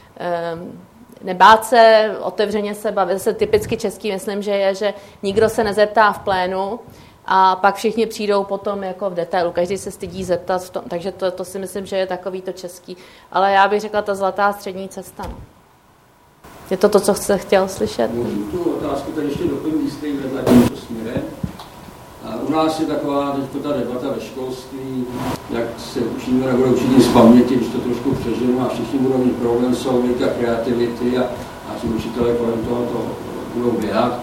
Nebát se, otevřeně se bavit, se typicky český, myslím, že nikdo se nezeptá v plénu a pak všichni přijdou potom jako v detailu. Každý se stydí zeptat v tom, takže to si myslím, že je takový to český. Ale já bych řekla ta zlatá střední cesta. No. Je to, co jste chtěl slyšet? Můžu tu otázku tady ještě doplnit, jste ji vedla tímto směrem. U nás je taková ta debata ve školství, jak se učíme nebudou učit z paměti, když to trošku přeženu a všichni budou mít problém slovník a kreativity a ti učitelé kolem toho budou běhat.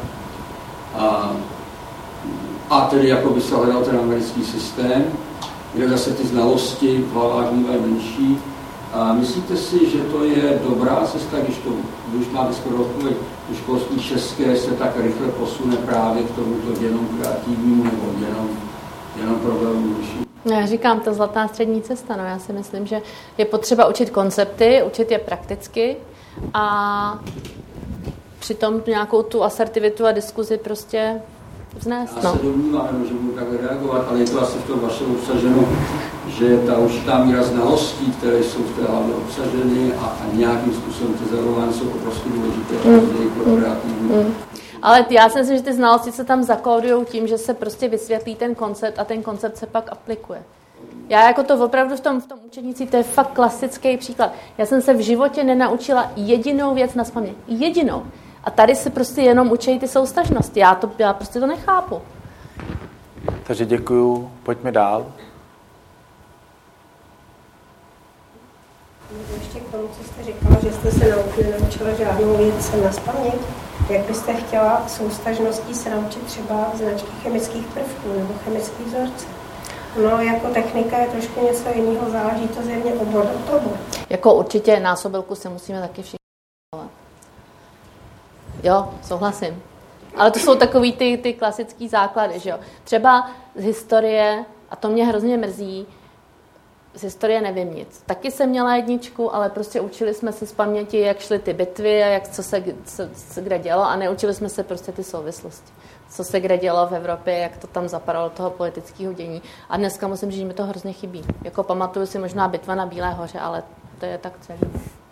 A tedy jako by se hledal ten americký systém, kde zase ty znalosti v hlavách bývají menší. A myslíte si, že to je dobrá cesta, když máte skoro odpověď, že školství české se tak rychle posune právě k tomuto jenom kreativnímu nebo jenom problému řešení? Já říkám, ta zlatá střední cesta. No, já si myslím, že je potřeba učit koncepty, učit je prakticky a přitom nějakou tu asertivitu a diskuzi prostě vznést. Já se domnívám, že budu takhle reagovat, ale je to asi v tom vašem obsaženo, že ta určitá míra znalostí, které jsou v té hlavě obsaženy a nějakým způsobem tezerovány, jsou prostě důležité pro kreativní. Ale já si myslím, že ty znalosti se tam zakódujou tím, že se prostě vysvětlí ten koncept a ten koncept se pak aplikuje. Já jako to opravdu v tom učebnici, to je fakt klasický příklad. Já jsem se v životě nenaučila jedinou věc nazpaměť. Jedinou. A tady se prostě jenom učí ty soustažnosti. Já prostě to nechápu. Takže děkuju. Pojďme dál. Ještě k tomu, co jste říkala, že jste se naučila žádnou věc nazpaměť. Jak byste chtěla soustažností se naučit třeba značky chemických prvků nebo chemických vzorce? No, jako technika je trošku něco jiného, záleží to zjevně obor od oboru. Jako určitě násobilku se musíme taky všichni. Jo, souhlasím. Ale to jsou takový ty klasický základy, že jo. Třeba z historie, a to mě hrozně mrzí, z historie nevím nic. Taky jsem měla jedničku, ale prostě učili jsme se z paměti, jak šly ty bitvy a co se kde dělo a neučili jsme se prostě ty souvislosti. Co se kde dělo v Evropě, jak to tam zapadalo do toho politického dění. A dneska musím říct, že mi to hrozně chybí. Jako pamatuju si možná bitva na Bílé hoře, ale to je tak celý.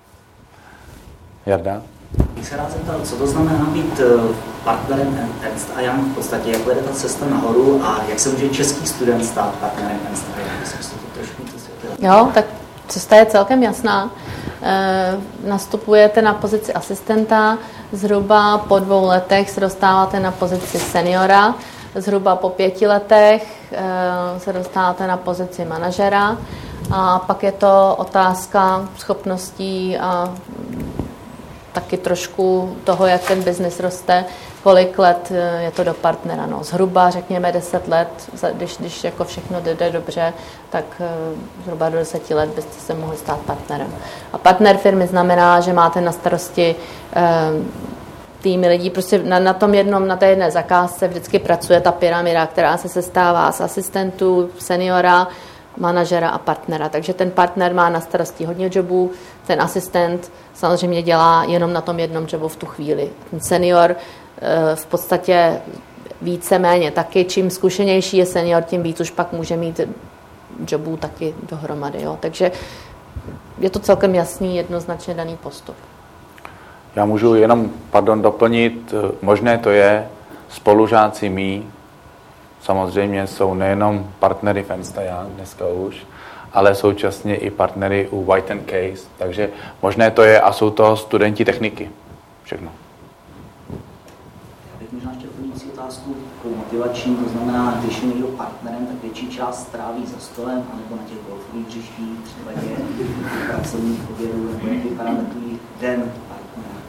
Jarda? Bych se rád zeptal, co to znamená být partnerem Ernst & Young, v podstatě jak vede ta cesta nahoru a jak se může český student stát partnerem Ernst & Young, myslím, že to trošku vysvětlil. Jo, tak cesta je celkem jasná. Nastupujete na pozici asistenta, zhruba po 2 letech se dostáváte na pozici seniora, zhruba po 5 letech se dostáváte na pozici manažera a pak je to otázka schopností a taky trošku toho, jak ten biznis roste, kolik let je to do partnera. No, zhruba, řekněme, 10 let, když jako všechno jde dobře, tak zhruba do 10 let byste se mohli stát partnerem. A partner firmy znamená, že máte na starosti týmy lidí, prostě na té jedné zakázce vždycky pracuje ta pyramida, která se sestává z asistentů, seniora, manažera a partnera. Takže ten partner má na starosti hodně jobů, ten asistent samozřejmě dělá jenom na tom jednom jobu v tu chvíli. Ten senior v podstatě víceméně taky, čím zkušenější je senior, tím víc už pak může mít jobů taky dohromady. Jo. Takže je to celkem jasný, jednoznačně daný postup. Já můžu jenom, doplnit, možné to je, spolužáci mí samozřejmě jsou nejenom partnery v Ernst & Young dneska už, ale současně i partnery u White & Case, takže možné to je a jsou to studenti techniky. Všechno. Já bych možná ještě doplňující otázku motivační, to znamená, když je někdo partnerem, tak větší část stráví za stolem, anebo na těch golfových hřištích, třeba je pracovních obědů, nebo jak vypadá takový den partnera.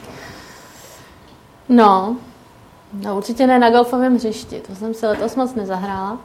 No, určitě ne na golfovém hřišti, to jsem si letos moc nezahrála.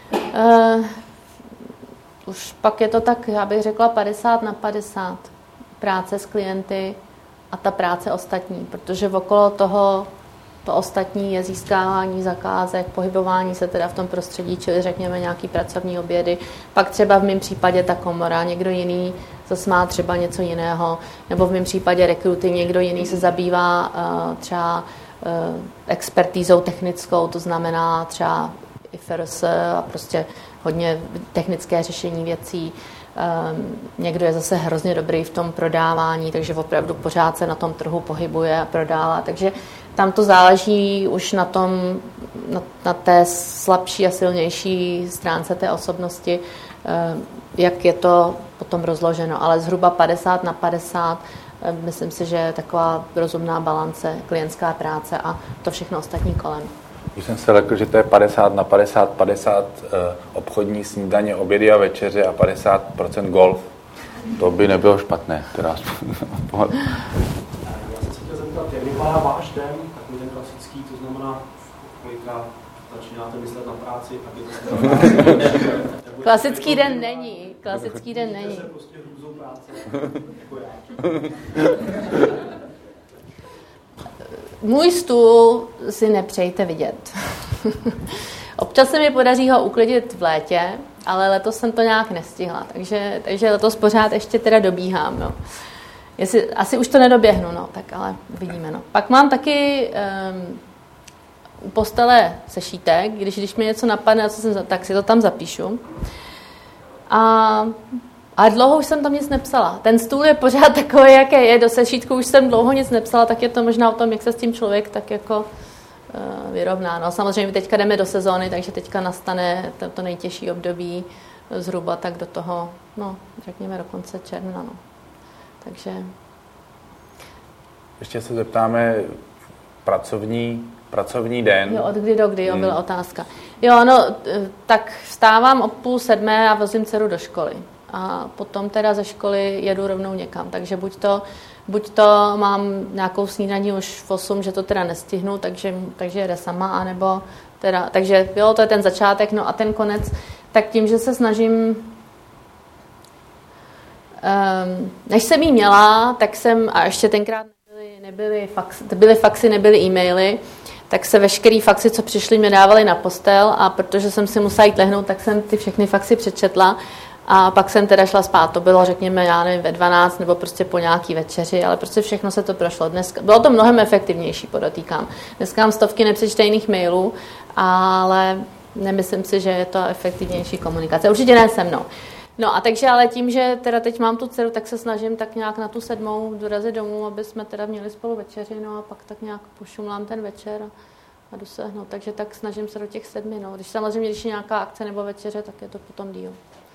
Už pak je to tak, já bych řekla 50/50 práce s klienty a ta práce ostatní, protože okolo toho to ostatní je získávání zakázek, pohybování se teda v tom prostředí, čili řekněme nějaký pracovní obědy, pak třeba v mém případě ta komora, někdo jiný zase má třeba něco jiného, nebo v mém případě recruiting, někdo jiný se zabývá třeba expertízou technickou, to znamená třeba IFRS a prostě hodně technické řešení věcí. Někdo je zase hrozně dobrý v tom prodávání, takže opravdu pořád se na tom trhu pohybuje a prodává. Takže tam to záleží už na tom, na té slabší a silnější stránce té osobnosti, jak je to potom rozloženo. Ale zhruba 50/50, myslím si, že je taková rozumná balance, klientská práce a to všechno ostatní kolem. Už jsem se řekl, že to je 50/50 obchodní snídaně, obědy a večeře a 50% golf. To by nebylo špatné. Teda. Já jsem se chtěl zeptat, jak vypadá váš den, takový ten klasický, to znamená, kolika začínáte myslet na práci, pak je to klasický den není. Klasický den není. Se prostě hrůzou práce, jako já. Můj stůl si nepřejte vidět. Občas se mi podaří ho uklidit v létě, ale letos jsem to nějak nestihla, takže letos pořád ještě teda dobíhám. No. Asi už to nedoběhnu, no, tak ale vidíme. No. Pak mám taky u postele sešítek, když mi něco napadne, tak si to tam zapíšu. A dlouho už jsem tam nic nepsala. Ten stůl je pořád takový, jaký je. Do sešítku už jsem dlouho nic nepsala, tak je to možná o tom, jak se s tím člověk tak jako vyrovná. No, samozřejmě teďka jdeme do sezóny, takže teďka nastane to nejtěžší období zhruba tak do toho, no, řekněme do konce června. No. Takže... Ještě se zeptáme pracovní den. Jo, od kdy do kdy, byla otázka. Jo, no, tak vstávám o 6:30 a vozím dceru do školy. A potom teda ze školy jedu rovnou někam. Takže buď to mám nějakou snídaní už v 8, že to teda nestihnu, takže jede sama, anebo teda, takže jo, to je ten začátek, no a ten konec, tak tím, že se snažím, než jsem jí měla, tak jsem, a ještě tenkrát byly faxy, nebyly e-maily, tak se veškerý faxy, co přišly, mě dávaly na postel a protože jsem si musela jít lehnout, tak jsem ty všechny faxy přečetla a pak jsem teda šla spát. To bylo, řekněme, já nevím, ve 12 nebo prostě po nějaký večeři, ale prostě všechno se to prošlo. Dneska, bylo to mnohem efektivnější, podotýkám. Dneska mám stovky nepřečtených mailů, ale nemyslím si, že je to efektivnější komunikace. Určitě ne se mnou. No a takže ale tím, že teda teď mám tu dceru, tak se snažím tak nějak na tu 7 dorazit domů, aby jsme teda měli spolu večeři, no a pak tak nějak pošumlám ten večer a jdu se, no, takže tak snažím se do těch 7, no. Když je nějaká akce nebo večeře, tak je to potom díl.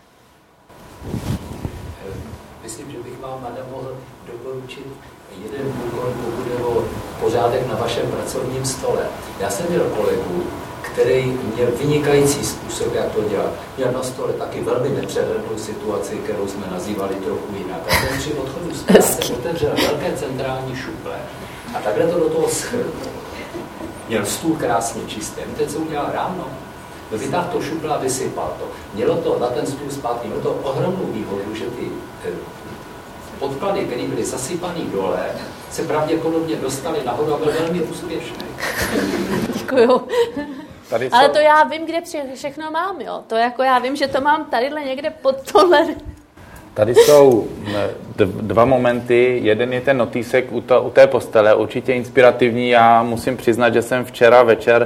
Myslím, že bych vám mohl doporučit jeden úkol, pokud je o pořádek na vašem pracovním stole. Já jsem měl kolegu, který měl vynikající způsob, jak to dělat. Měl na stole taky velmi nepřehlednou situaci, kterou jsme nazývali trochu jinak. A ten při odchodu z práce otevřel velké centrální šuple a takhle to do toho schrnul. Měl stůl krásně čistý. Víte, co udělal ráno? Vytáhl to šuple a vysypal to. Mělo to na ten stůl zpátky, mělo to ohromnou výhodu, že ty podklady, které byly zasypané dole, se pravděpodobně dostaly nahoru a byl velmi úspěšný. Děkuju. Ale to já vím, kde všechno mám, jo. To jako já vím, že to mám tadyhle někde pod tohle. Tady jsou dva momenty. Jeden je ten notýsek u té postele, určitě inspirativní. Já musím přiznat, že jsem včera večer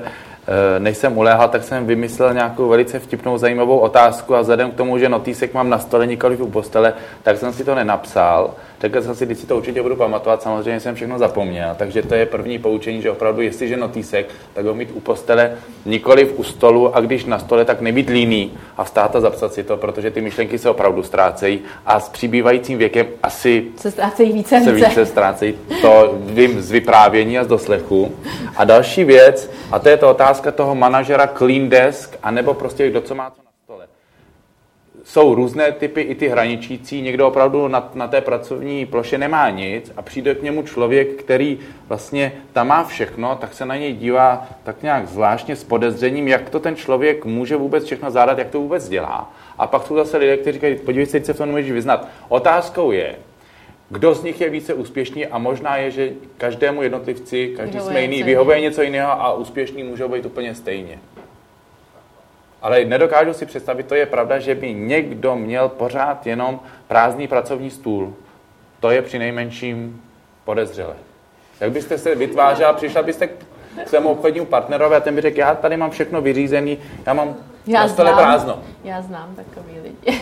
než jsem uléhal, tak jsem vymyslel nějakou velice vtipnou, zajímavou otázku a vzhledem k tomu, že notýsek mám na stole, nikoliv u postele, tak jsem si to nenapsal. Řekl jsem si, když si to určitě budu pamatovat, samozřejmě jsem všechno zapomněl, takže to je první poučení, že opravdu, jestliže notýsek, tak ho mít u postele, nikoliv u stolu, a když na stole, tak nebýt líný a vstát a zapsat si to, protože ty myšlenky se opravdu ztrácejí a s přibývajícím věkem asi se ztrácejí více. Ztrácejí. To vím z vyprávění a z doslechu. A další věc, a to je to otázka toho manažera clean desk, anebo prostě kdo co má co na stole. Jsou různé typy, i ty hraničící, někdo opravdu na té pracovní ploše nemá nic a přijde k němu člověk, který vlastně tam má všechno, tak se na něj dívá tak nějak zvláštně s podezřením, jak to ten člověk může vůbec všechno zvládat, jak to vůbec dělá. A pak jsou zase lidé, kteří říkají, podívej se, teď se v tom nemůžeš vyznat. Otázkou je, kdo z nich je více úspěšný a možná je, že každému jednotlivci, každý jsme jiný, vyhovuje něco jiného a úspěšný můžou být úplně stejně. Ale nedokážu si představit, to je pravda, že by někdo měl pořád jenom prázdný pracovní stůl. To je přinejmenším podezřelé. Jak byste se vytvářela, přišla byste k svému obchodnímu partnerovi a ten by řekl, já tady mám všechno vyřízený, já mám na stole prázdno. Já znám takový lidi.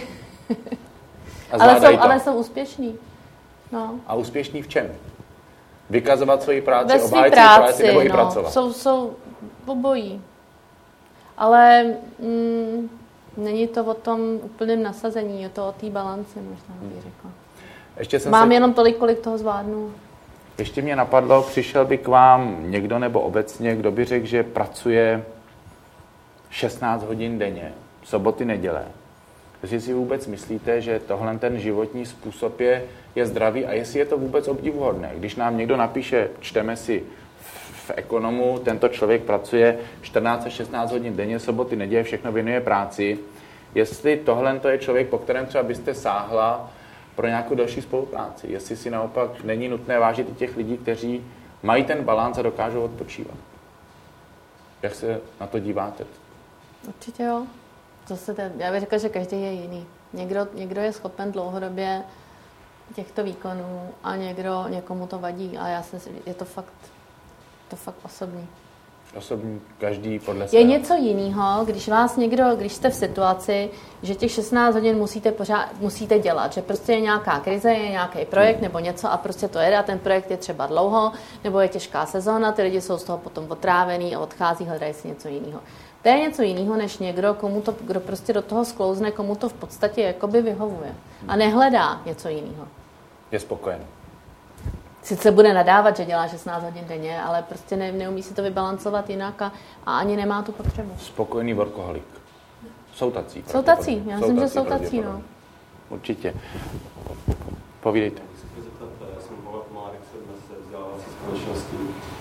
Ale jsou úspěšní. No. A úspěšní v čem? Vykazovat svoji práci, ve obhájit svoji práci nebo i pracovat? Jsou obojí. Ale není to o tom úplném nasazení, je to o té balanci, možná bych řekla. Mám jenom tolik, kolik toho zvládnu. Ještě mě napadlo, přišel by k vám někdo nebo obecně, kdo by řekl, že pracuje 16 hodin denně, soboty, neděle. Jestli si vůbec myslíte, že tohle ten životní způsob je zdravý a jestli je to vůbec obdivuhodné. Když nám někdo napíše, čteme si v Ekonomu, tento člověk pracuje 14 až 16 hodin denně, soboty, neděle, všechno věnuje práci. Jestli tohle to je člověk, po kterém třeba byste sáhla pro nějakou další spolupráci. Jestli si naopak není nutné vážit i těch lidí, kteří mají ten balans a dokážou odpočívat. Jak se na to díváte? Určitě jo. Já bych řekla, že každý je jiný. Někdo je schopen dlouhodobě těchto výkonů a někomu to vadí. A je to fakt osobní. Osobní, každý podle sebe. Je něco jiného, když jste v situaci, že těch 16 hodin musíte dělat, že prostě je nějaká krize, je nějaký projekt nebo něco a prostě to jede a ten projekt je třeba dlouho, nebo je těžká sezóna, ty lidi jsou z toho potom otrávený a odchází, hledají si něco jiného. To je něco jiného, než někdo, kdo prostě do toho sklouzne, komu to v podstatě jakoby vyhovuje a nehledá něco jiného. Je spokojen. Sice bude nadávat, že dělá 16 hodin denně, ale prostě neumí si to vybalancovat jinak a ani nemá tu potřebu. Spokojený workoholik. Jsou tací. Já myslím, že jsou tací, no. Určitě. Povídejte. Já jsem Bohat Mládek se dnes vzdělávací společnosti.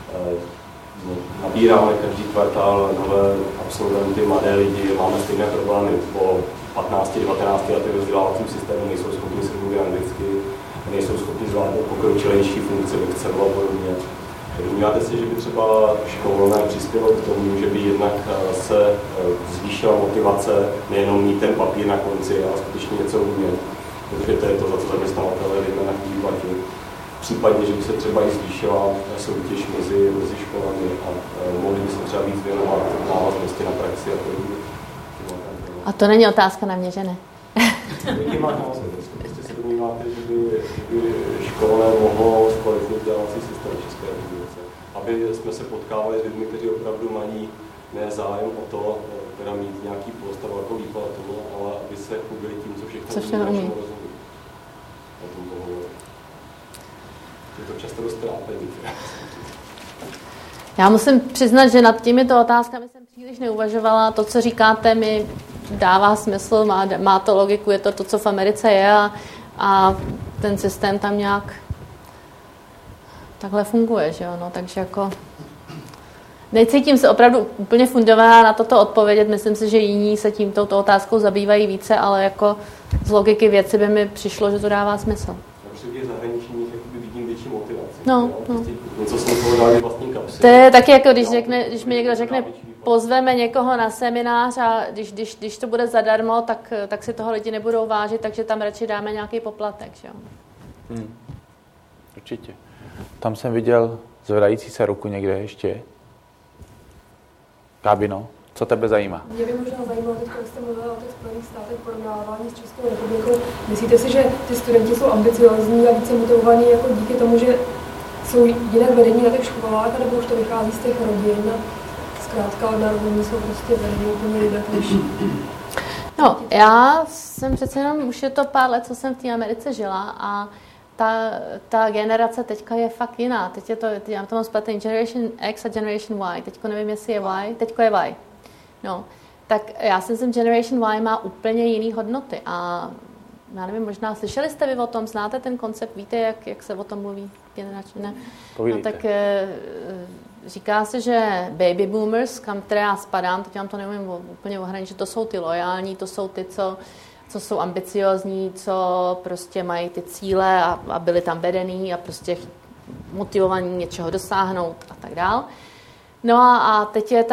Nabíráme každý kvartál nové absolventy, mladé lidi, máme stejné problémy. Po 15-19 letech ve vzdělávacím systému nejsou schopni se mluvit anglicky, nejsou schopni zvládnout pokročilejší funkce v Excelu a podobně. Domníváte si, že by třeba školné přispělo k tomu, že by jednak se zvýšila motivace nejenom mít ten papír na konci, ale skutečně něco umět, protože to je to, za co zaměstnavatelé lidé na chvíli platí. Případně, že by se třeba i zvýšila soutěž mezi školami a mohli by se třeba víc věnovat návaznosti na praxi a podobně. A to není otázka na mě, že ne? Jaký má návaznost? Jestli se domníváte, že by školné mohlo zkvalitnit vzdělávací systém České republice, aby jsme se potkávali s lidmi, kteří opravdu mají ne zájem o to, teda mít nějaký post a velkou výplatu, ale aby se chlubili tím, co všechno umí. O tom pohovoru. Je to často dost trápení. Já musím přiznat, že nad těmito otázkami jsem příliš neuvažovala. To, co říkáte, mi dává smysl, má to logiku, je to, co v Americe je a ten systém tam nějak takhle funguje, že jo? No, takže jako necítím se opravdu úplně fundovaná na toto odpovědět. Myslím si, že jiní se touto otázkou zabývají více, ale jako z logiky věci by mi přišlo, že to dává smysl. Zahraničních vidím větší motivaci. No. Něco jsem povedal vlastní kapsy. To je taky jako, když mi někdo řekne, pozveme někoho na seminář a když to bude zadarmo, tak si toho lidi nebudou vážit, takže tam radši dáme nějaký poplatek. Že? Určitě. Tam jsem viděl zvedající se ruku někde ještě. Gábino, co tebe zajímá? Mě by možná zajímalo, teď jste mluvila o těch Spojených státech porovnávání s Českou republikou. Myslíte si, že ty studenti jsou ambiciozní a více motivovaní jako díky tomu, že jsou jinak vedení na těch školách, nebo už to vychází z těch rodin? Zkrátka narovení jsou prostě vedení úplně jinak než... No, já jsem přece jenom, už je to pár let, co jsem v té Americe žila a ta generace teďka je fakt jiná. Teď já to mám spletný Generation X a Generation Y. Teďko nevím, jestli je Y, teďko je Y. No, tak já si myslím, Generation Y má úplně jiný hodnoty a já nevím, možná slyšeli jste vy o tom, znáte ten koncept, víte, jak se o tom mluví generačně, ne? No, tak říká se, že baby boomers, kam které já spadám, teď vám to neumím úplně ohraničit, že to jsou ty lojální, to jsou ty, co jsou ambiciozní, co prostě mají ty cíle a byli tam vedení a prostě motivovaní něčeho dosáhnout a tak dál. No a teď je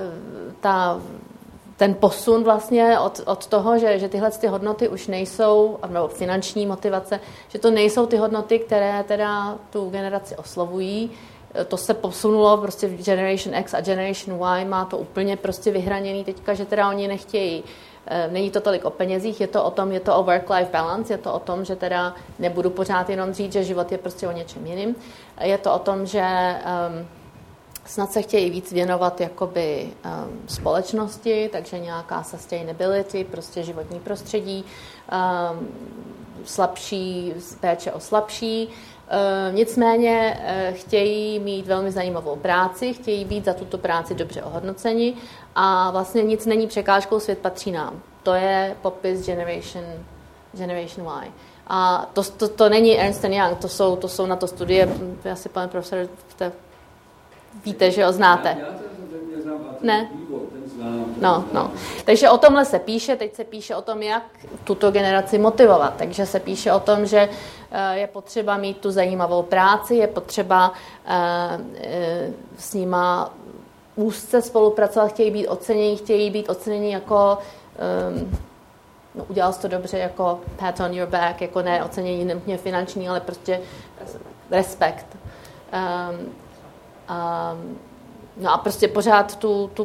ten posun vlastně od toho, že tyhle ty hodnoty už nejsou, nebo finanční motivace, že to nejsou ty hodnoty, které teda tu generaci oslovují. To se posunulo prostě v Generation X a Generation Y, má to úplně prostě vyhraněný teďka, že teda oni nechtějí. Není to tolik o penězích, je to o tom, je to o work-life balance, je to o tom, že teda nebudu pořád jenom říct, že život je prostě o něčem jiným. Je to o tom, že snad se chtějí víc věnovat jakoby společnosti, takže nějaká sustainability, prostě životní prostředí, slabší, péče o slabší. Nicméně chtějí mít velmi zajímavou práci, chtějí být za tuto práci dobře ohodnoceni a vlastně nic není překážkou, svět patří nám. To je popis Generation Y. A to není Ernst Young, to jsou na to studie, asi pane profesor, víte, že ho znáte. Ne? No. Takže o tomhle se píše, teď se píše o tom, jak tuto generaci motivovat. Takže se píše o tom, že je potřeba mít tu zajímavou práci, je potřeba s nima úzce spolupracovat, chtějí být oceněni jako udělal jsi to dobře, jako pat on your back, jako ne ocenění nemě finanční, ale prostě respekt. No a prostě pořád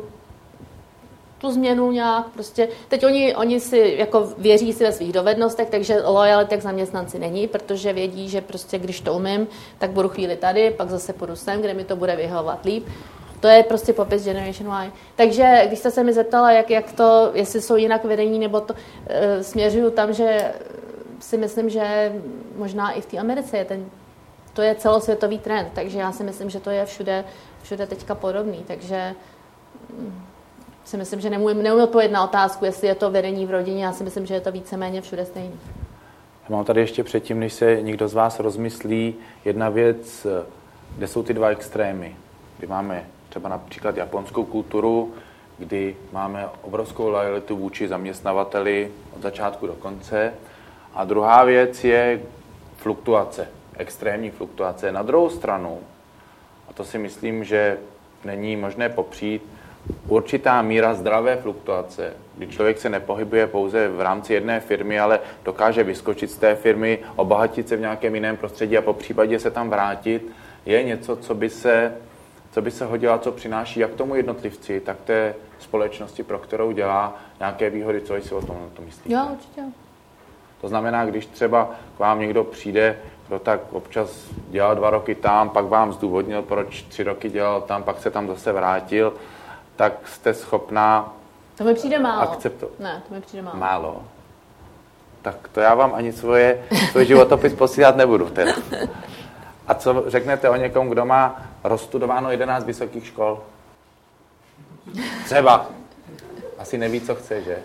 tu změnu nějak prostě, teď oni si jako věří si ve svých dovednostech, takže lojalita k zaměstnanci není, protože vědí, že prostě když to umím, tak budu chvíli tady, pak zase půjdu sem, kde mi to bude vyhovovat líp. To je prostě popis Generation Y. Takže když jste se mi zeptala, jak to, jestli jsou jinak vedení, nebo to směřuju tam, že si myslím, že možná i v té Americe to je celosvětový trend, takže já si myslím, že to je všude teďka podobný, takže si myslím, že neumím odpovědět na otázku, jestli je to vedení v rodině, já si myslím, že je to víceméně všude stejný. Já mám tady ještě předtím, než se někdo z vás rozmyslí, jedna věc, kde jsou ty dva extrémy. Kdy máme třeba například japonskou kulturu, kdy máme obrovskou lojalitu vůči zaměstnavateli od začátku do konce. A druhá věc je fluktuace, extrémní fluktuace. Na druhou stranu, a to si myslím, že není možné popřít, určitá míra zdravé fluktuace, kdy člověk se nepohybuje pouze v rámci jedné firmy, ale dokáže vyskočit z té firmy, obohatit se v nějakém jiném prostředí a po případě se tam vrátit, je něco, co by se hodilo, co přináší jak tomu jednotlivci, tak té společnosti, pro kterou dělá nějaké výhody. Co si o tom myslíte? Jo, určitě. To znamená, když třeba k vám někdo přijde, kdo tak občas dělal 2 roky tam, pak vám zdůvodnil, proč 3 roky dělal tam, pak se tam zase vrátil, tak jste schopná... To mi přijde málo. Ne, to mi přijde málo. Málo? Tak to já vám ani svůj životopis posílat nebudu teda. A co řeknete o někom, kdo má rozstudováno 11 vysokých škol? Třeba. Asi neví, co chce, že?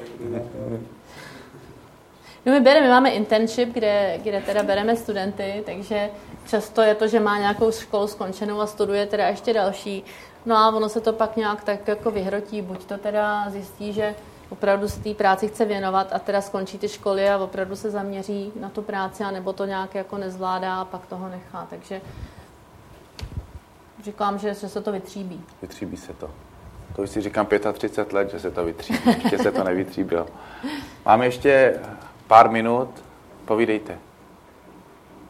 No my máme internship, kde teda bereme studenty, takže často je to, že má nějakou školu skončenou a studuje teda ještě další. No a ono se to pak nějak tak jako vyhrotí, buď to teda zjistí, že opravdu se té práci chce věnovat a teda skončí ty školy a opravdu se zaměří na tu práci, anebo to nějak jako nezvládá a pak toho nechá. Takže říkám, že se to vytříbí. Vytříbí se to. To už si říkám 35 let, že se to vytříbí. Ještě se to nevytříbilo. Máme ještě pár minut. Povídejte.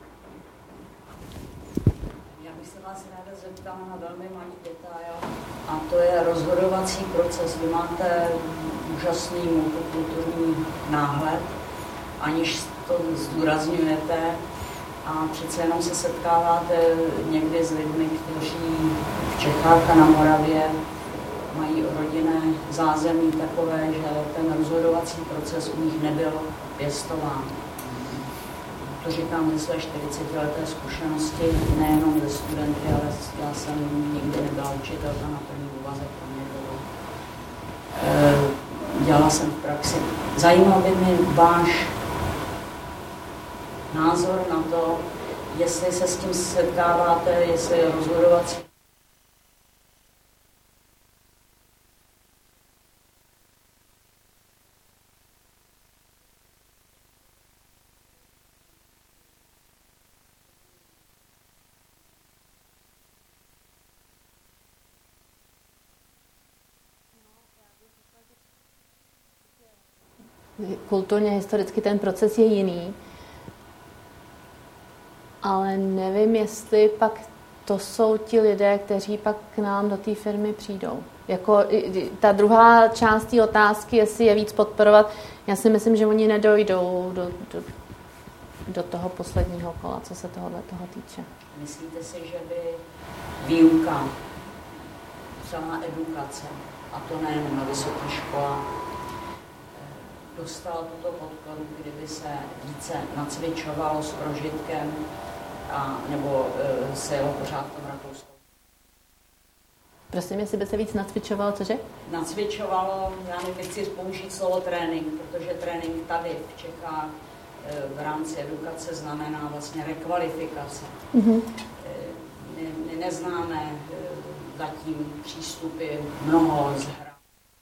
Já bych se vás ráda zeptala na velmi malý detail. A a to je rozhodovací proces. Vy máte úžasný multikulturní náhled, aniž to zdůrazňujete, a přece jenom se setkáváte někdy s lidmi, kteří v Čechách a na Moravě mají rodinné zázemí takové, že ten rozhodovací proces u nich nebyl pěstován. To říkám ze své 40leté zkušenosti, nejenom ze studenty, ale já jsem nikdy nebyla učitelka na plný úvazek, to mě bylo. Dělala jsem v praxi. Zajímal by mě váš názor na to, jestli se s tím setkáváte, jestli je rozhodovací. Kulturně, historicky ten proces je jiný, ale nevím, jestli pak to jsou ti lidé, kteří pak k nám do té firmy přijdou. Jako ta druhá část té otázky, jestli je víc podporovat, já si myslím, že oni nedojdou do toho posledního kola, co se toho týče. Myslíte si, že by výuka, celá edukace, a to nejen na vysokých školách, dostal tuto podporu, kdyby se více nacvičovalo s prožitkem, nebo se jelo pořád v tom Rakousku? Prosím, jestli by se víc nacvičovalo, cože? Nacvičovalo, já nechci použít slovo trénink, protože trénink tady v Čechách v rámci edukace znamená vlastně rekvalifikace. Mm-hmm. My neznáme zatím přístupy mnoho z hra.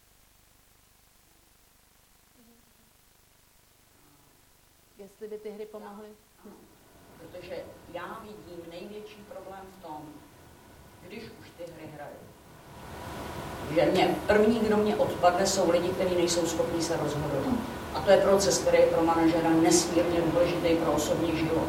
Jestli by ty hry pomohly? Protože já vidím největší problém v tom, když už ty hry hraju. Že první, kdo mě odpadne, jsou lidi, kteří nejsou schopni se rozhodovat. A to je proces, který je pro manažera nesmírně důležitý pro osobní život.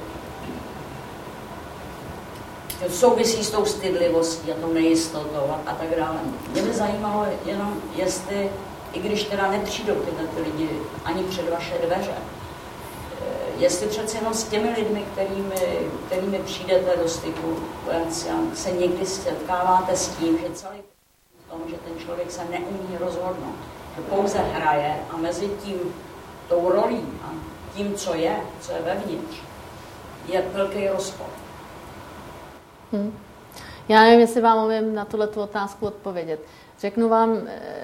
To souvisí s tou stydlivostí a tou nejistotou a tak dále. Mě by zajímalo jenom, jestli, i když teda nepřijdou ty lidi ani před vaše dveře, jestli přece jenom s těmi lidmi, kterými přijdete do styku, se někdy setkáváte s tím, že celý v tom, že ten člověk se neumí rozhodnout, že pouze hraje a mezi tím tou rolí a tím, co je vevnitř, je velký rozpor. Já nevím, jestli vám umím na tuhletu otázku odpovědět. Řeknu vám,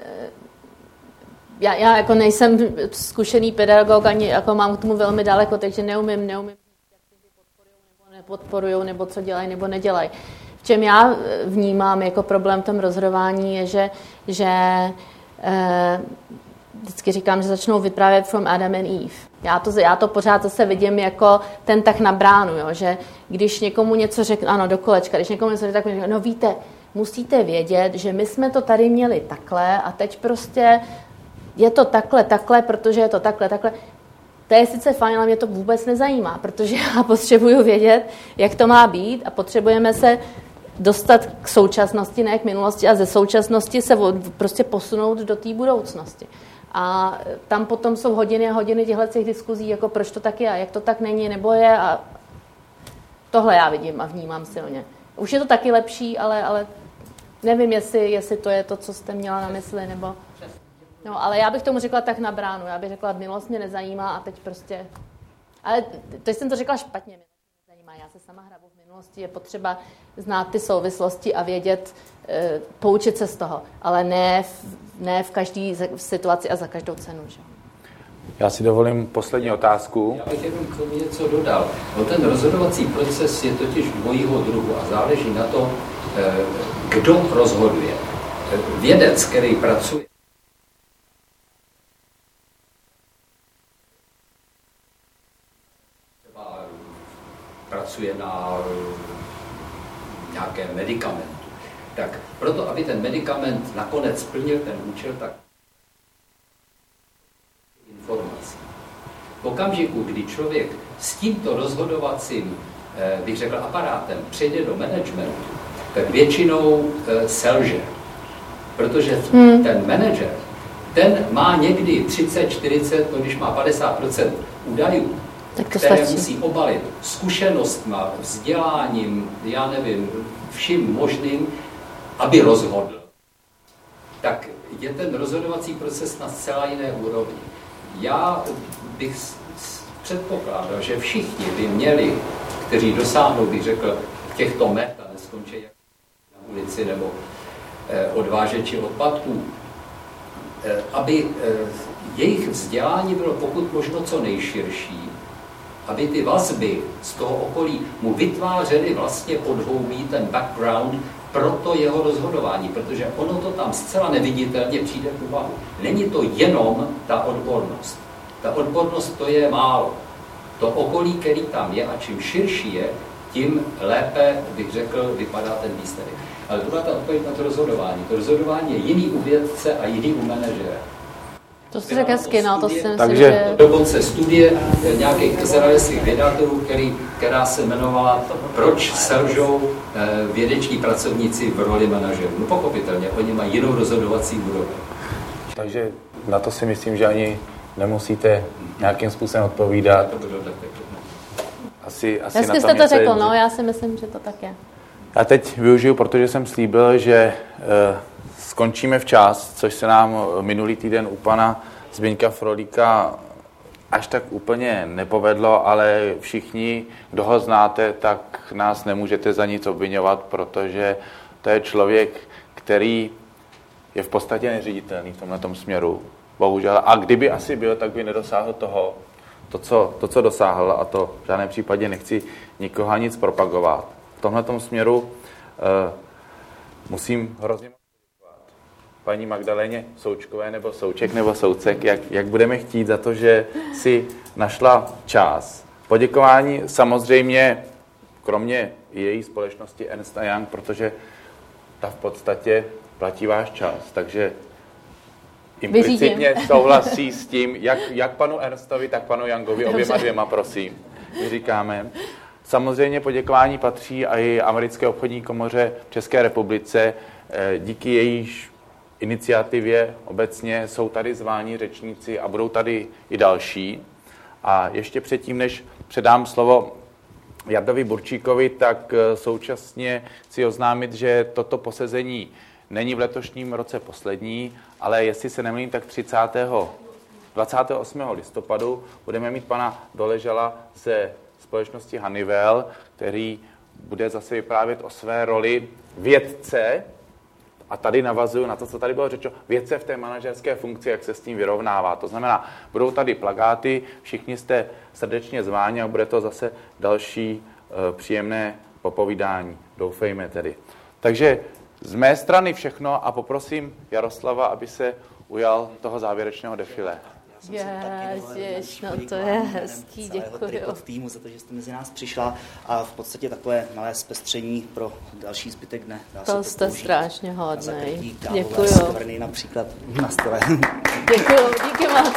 já jako nejsem zkušený pedagog, ani jako mám k tomu velmi daleko, takže neumím, jak ty podporujou nebo nepodporujou, nebo co dělají nebo nedělají. V čem já vnímám jako problém v tom rozhodování je, že vždycky říkám, že začnou vyprávět from Adam and Eve. Já to pořád zase vidím jako ten tak na bránu, jo, že když někomu něco řekne, ano, do kolečka, když někomu něco řekne, tak no víte, musíte vědět, že my jsme to tady měli takhle a teď prostě je to takhle, protože je to takhle. To je sice fajn, ale mě to vůbec nezajímá, protože já potřebuju vědět, jak to má být a potřebujeme se dostat k současnosti, ne k minulosti a ze současnosti se prostě posunout do té budoucnosti. A tam potom jsou hodiny a hodiny těchto diskuzí, jako proč to tak je a jak to tak není, nebo je a tohle já vidím a vnímám silně. Už je to taky lepší, ale nevím, jestli to je to, co jste měla na mysli, nebo... No, ale já bych tomu řekla tak na bránu. Já bych řekla, minulost mě nezajímá a teď prostě... Ale teď jsem to řekla špatně, mě nezajímá. Já se sama hrabu v minulosti, je potřeba znát ty souvislosti a vědět, poučit se z toho. Ale ne v každé situaci a za každou cenu. Že? Já si dovolím poslední otázku. Já bych jenom k tomu něco dodal. No, ten rozhodovací proces je totiž dvojího druhu a záleží na tom, kdo rozhoduje. Vědec, který pracuje na nějakém medikamentu. Tak proto, aby ten medikament nakonec splnil ten účel, tak informací. V okamžiku, kdy člověk s tímto rozhodovacím, bych řekl, aparátem přejde do managementu, tak většinou selže. Protože ten manažer, ten má někdy 30, 40, no když má 50% údajů, které musí obalit zkušenostma, vzděláním, já nevím, vším možným, aby rozhodl, tak je ten rozhodovací proces na zcela jiné úrovni. Já bych předpokládal, že všichni by měli, kteří dosáhnou, bych řekl, těchto met a neskončí na ulici nebo odvážeči odpadků, aby jejich vzdělání bylo pokud možno co nejširší, aby ty vazby z toho okolí mu vytvářely vlastně podhoubí, ten background pro to jeho rozhodování, protože ono to tam zcela neviditelně přijde k úvahu. Není to jenom ta odbornost. Ta odbornost to je málo. To okolí, který tam je a čím širší je, tím lépe, bych řekl, vypadá ten výsledek. Ale to byla ta odpověď na to rozhodování. To rozhodování je jiný u vědce a jiný u manažera. To si řekl hezky, no, to si myslím, takže že... Dokonce studie nějakých izraelských vědátorů, která se jmenovala Proč selžou vědeční pracovníci v roli manažerů. No pochopitelně, oni mají jinou rozhodovací úroveň. Takže na to si myslím, že ani nemusíte nějakým způsobem odpovídat. Asi hezky jste to řekl, no, já si myslím, že to tak je. Já teď využiju, protože jsem slíbil, že skončíme včas, což se nám minulý týden u pana Zbyňka Frolíka až tak úplně nepovedlo, ale všichni, kdo ho znáte, tak nás nemůžete za nic obviňovat, protože to je člověk, který je v podstatě neředitelný v tomhletom směru, bohužel. A kdyby asi byl, tak by nedosáhl to, co dosáhl, a to v žádném případě nechci nikoho nic propagovat. V tomhletom směru musím hrozně poděkovat paní Magdaléně Součkové nebo Souček nebo Soucek, jak budeme chtít, za to, že si našla čas. Poděkování samozřejmě, kromě její společnosti Ernst & Young, protože ta v podstatě platí váš čas, takže implicitně souhlasí s tím, jak panu Ernstovi, tak panu Youngovi, oběma dvěma, prosím, říkáme. Samozřejmě poděkování patří i Americké obchodní komoře v České republice. Díky jejíž iniciativě obecně jsou tady zváni řečníci a budou tady i další. A ještě předtím, než předám slovo Jardovi Burčíkovi, tak současně chci oznámit, že toto posezení není v letošním roce poslední, ale jestli se nemýlím, tak 28. listopadu budeme mít pana Doležala ze společnosti Honeywell, který bude zase vyprávět o své roli vědce, a tady navazuju na to, co tady bylo řečeno, vědce v té manažerské funkci, jak se s tím vyrovnává. To znamená, budou tady plakáty, všichni jste srdečně zváni a bude to zase další příjemné popovídání. Doufejme tedy. Takže z mé strany všechno a poprosím Jaroslava, aby se ujal toho závěrečného defilé. Ježiš, no to je hezký, děkuji. Od týmu za to, že jste mezi nás přišla a v podstatě takové malé zpestření pro další zbytek dne. To jste strašně hodnej. Děkuji. Skvrny například na stole. Děkuji, díky moc.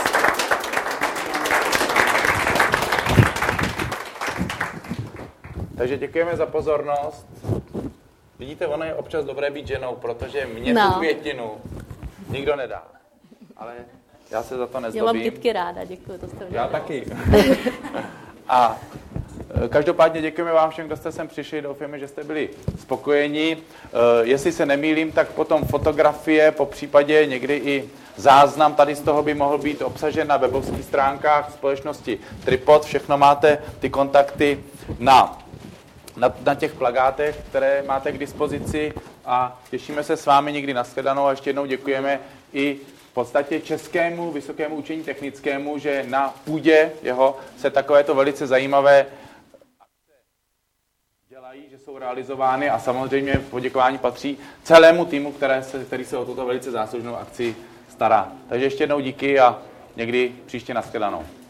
Takže děkujeme za pozornost. Vidíte, ono je občas dobré být ženou, protože mě tu květinu nikdo nedá. Ale já se za to nezdobím. Já mám kytky ráda, děkuji, to jste udělali. Já taky. A každopádně děkujeme vám všem, kdo jste sem přišli, doufáme, že jste byli spokojeni. Jestli se nemýlím, tak potom fotografie, po případě někdy i záznam tady z toho by mohl být obsažen na webovských stránkách společnosti Tripod. Všechno máte ty kontakty na těch plakátech, které máte k dispozici a těšíme se s vámi někdy na shledanou a ještě jednou děkujeme i v podstatě Českému vysokému učení technickému, že na půdě jeho se takovéto velice zajímavé akce dělají, že jsou realizovány a samozřejmě poděkování patří celému týmu, který se o tuto velice záslužnou akci stará. Takže ještě jednou díky a někdy příště na shledanou.